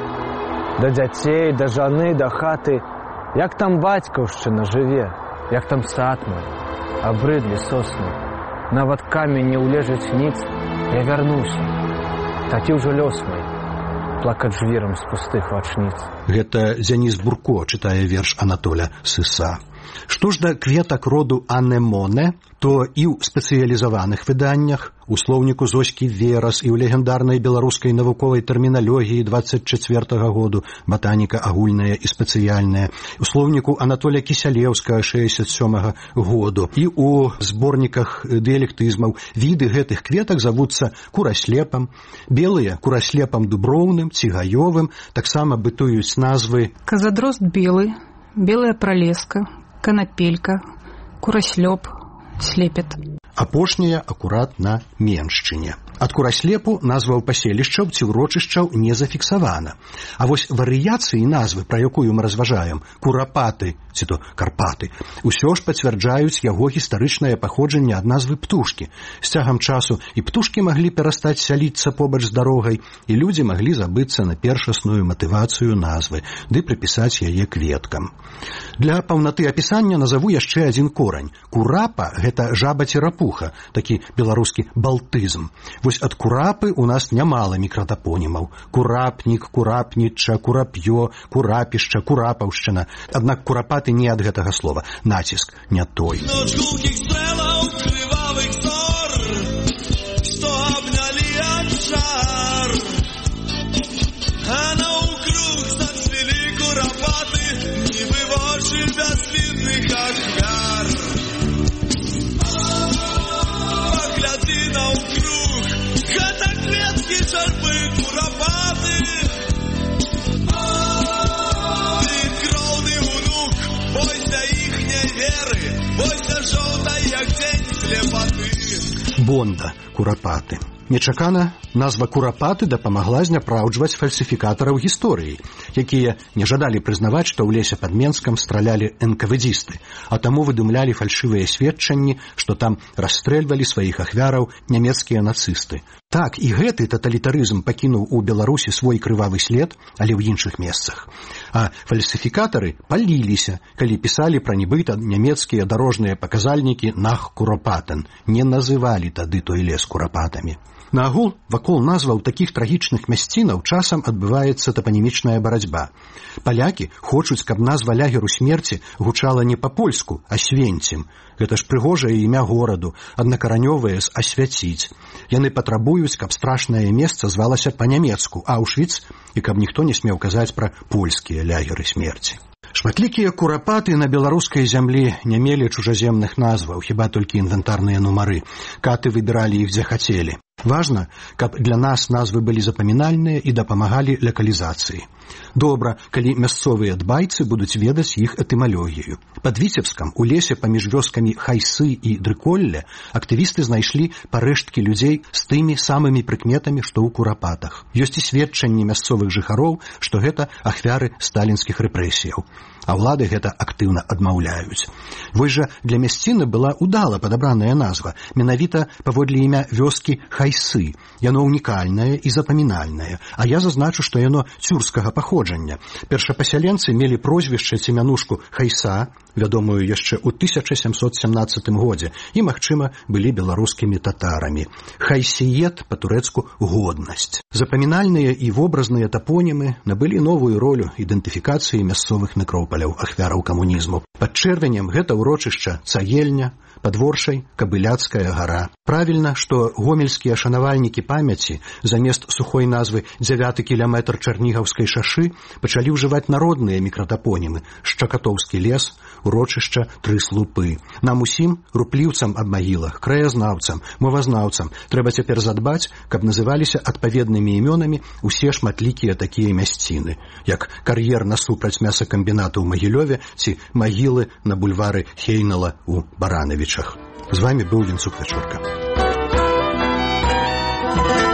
да дзяцей, да жаны, да хаты, як там бацькаўшчына жыве, як там сад мой, абрыдлі сосны, нават камень не ўлежыць ніц, я вярнуся, такі ўжо лёс мой, плакаць жвірам з пустых вачніц. Гэта Дзяніс Бурко чытае верш Анатоля Сыса. Што ж да кветак роду анемоне, то і ў спецыялізаваных выданнях, у слоўніку Зоські Верас і ў легендарнай беларускай навуковай тэрміналогіі 24-го году, батаніка агульная і спецыяльная, у слоўніку Анатоля Кісялеўскага 67-го году і ў зборніках дыялектызмаў віды гэтых кветак завуцца кураслепам, белыя кураслепам дуброўным, цігаёвым, таксама бытуюць назвы казадрозд белы, белая пралеска, канапелька, кураслёп, слепет. Апошняя акурат на Меншчыне. Ад кураслепу назваў паселішчаў ці ўрочышчаў не зафіксавана. А вось варыяцыі назвы, пра якую мы разважаем, курапаты ці то карпаты, усё ж пацвярджаюць яго гістарычнае паходжанне ад назвы птушкі. З цягам часу і птушкі маглі перастаць сяліцца побач з дарогай, і людзі маглі забыцца на першасную матывацыю назвы, ды прыпісаць яе кветкам. Для паўнаты апісання назаву яшчэ адзін корань. Курапа – гэта жаба-церапуха, такі беларускі балтызм. Вось ад курапы у нас нямала мікратапонімаў. Курапнік, курапнічча, курап'ё, курапішча, курапаўшчына. Аднак курапаты не ад гэтага слова. Націск не той. Бонда, курапаты. Нечакана назва курапаты дапамагла зняпраўджваць фальсіфікатараў гісторыі, якія не жадалі прызнаваць, што ў лесе пад Менскам стралялі энкавэдзісты, а таму выдумлялі фальшывыя сведчанні, што там расстрэльвалі сваіх ахвяраў нямецкія нацысты. Так, і гэты таталітарызм пакінуў у Беларусі свой крывавы след, але ў іншых месцах. А фальсіфікатары паліліся, калі пісалі пра нібыта нямецкія дарожныя паказальнікі «Нах Куропатен», не называлі тады той лес курапатамі. Наагул, вакол назваў такіх трагічных мясцінаў часам адбываецца тапанімічная барацьба. Палякі хочуць, каб назва лагеру смерці гучала не па-польску, а свенцем. Гэта ж прыгожае імя гораду, аднакаранёвае з асвяціць. Яны патрабуюць, каб страшнае месца звалася па-нямецку Аўшвіц, і каб ніхто не смеў казаць пра польскія лягеры смерці. Шматлікія курапаты на беларускай зямлі не мелі чужаземных назваў, хіба толькі інвентарныя нумары. Каты выбіралі іх, дзе хацелі. Важна, каб для нас назвы былі запамінальныя і дапамагалі лакалізацыі. Добра, калі мясцовыя дбайцы будуць ведаць іх этымалогію. Пад Віцебскам, у лесе паміж вёскамі Хайсы і Дрыколле, актывісты знайшлі парэшткі людзей з тымі самымі прыкметамі, што ў курапатах. Ёсць і сведчанні мясцовых жыхароў, што гэта ахвяры сталінскіх рэпрэсіяў. А ўлады гэта актыўна адмаўляюць. Вось жа для мясціны была удала падабраная назва, менавіта паводле імя вёскі Хайсы. Яно ўнікальнае і запамінальнае, а я зазначу, што яно цюркскага паходжання. Першапасяленцы мелі прозвішча ці мянушку Хайса, вядомую яшчэ ў 1717 годзе, і, магчыма, былі беларускімі татарамі. Хайсіет па-турэцку годнасць. Запамінальныя і вобразныя тапонімы набылі новую ролю ідэнтыфікацыі мясцовых некропаляў, ахвяраў камунізму. Пад Чэрвенем гэта ўрочышча Цагельня, Падворшай Кабыляцкая гара. Правільна, што гомельскія шанавальнікі памяці замест сухой назвы 9 кіляметр Чарнігаўскай шашы пачалі ўжываць народныя мікратапонімы: Шчакатоўскі лес, урочышча Тры слупы. Нам усім, рупліўцам аб магілах, краязнаўцам, мовазнаўцам, трэба цяпер задбаць, каб называліся адпаведнымі імёнамі ўсе шматлікія такія мясціны, як кар'ер насупраць мясакамбіната ў Магілёве ці магілы на бульвары Хейнала ў Баранавічах. З вами быў Вінцук Вечорка.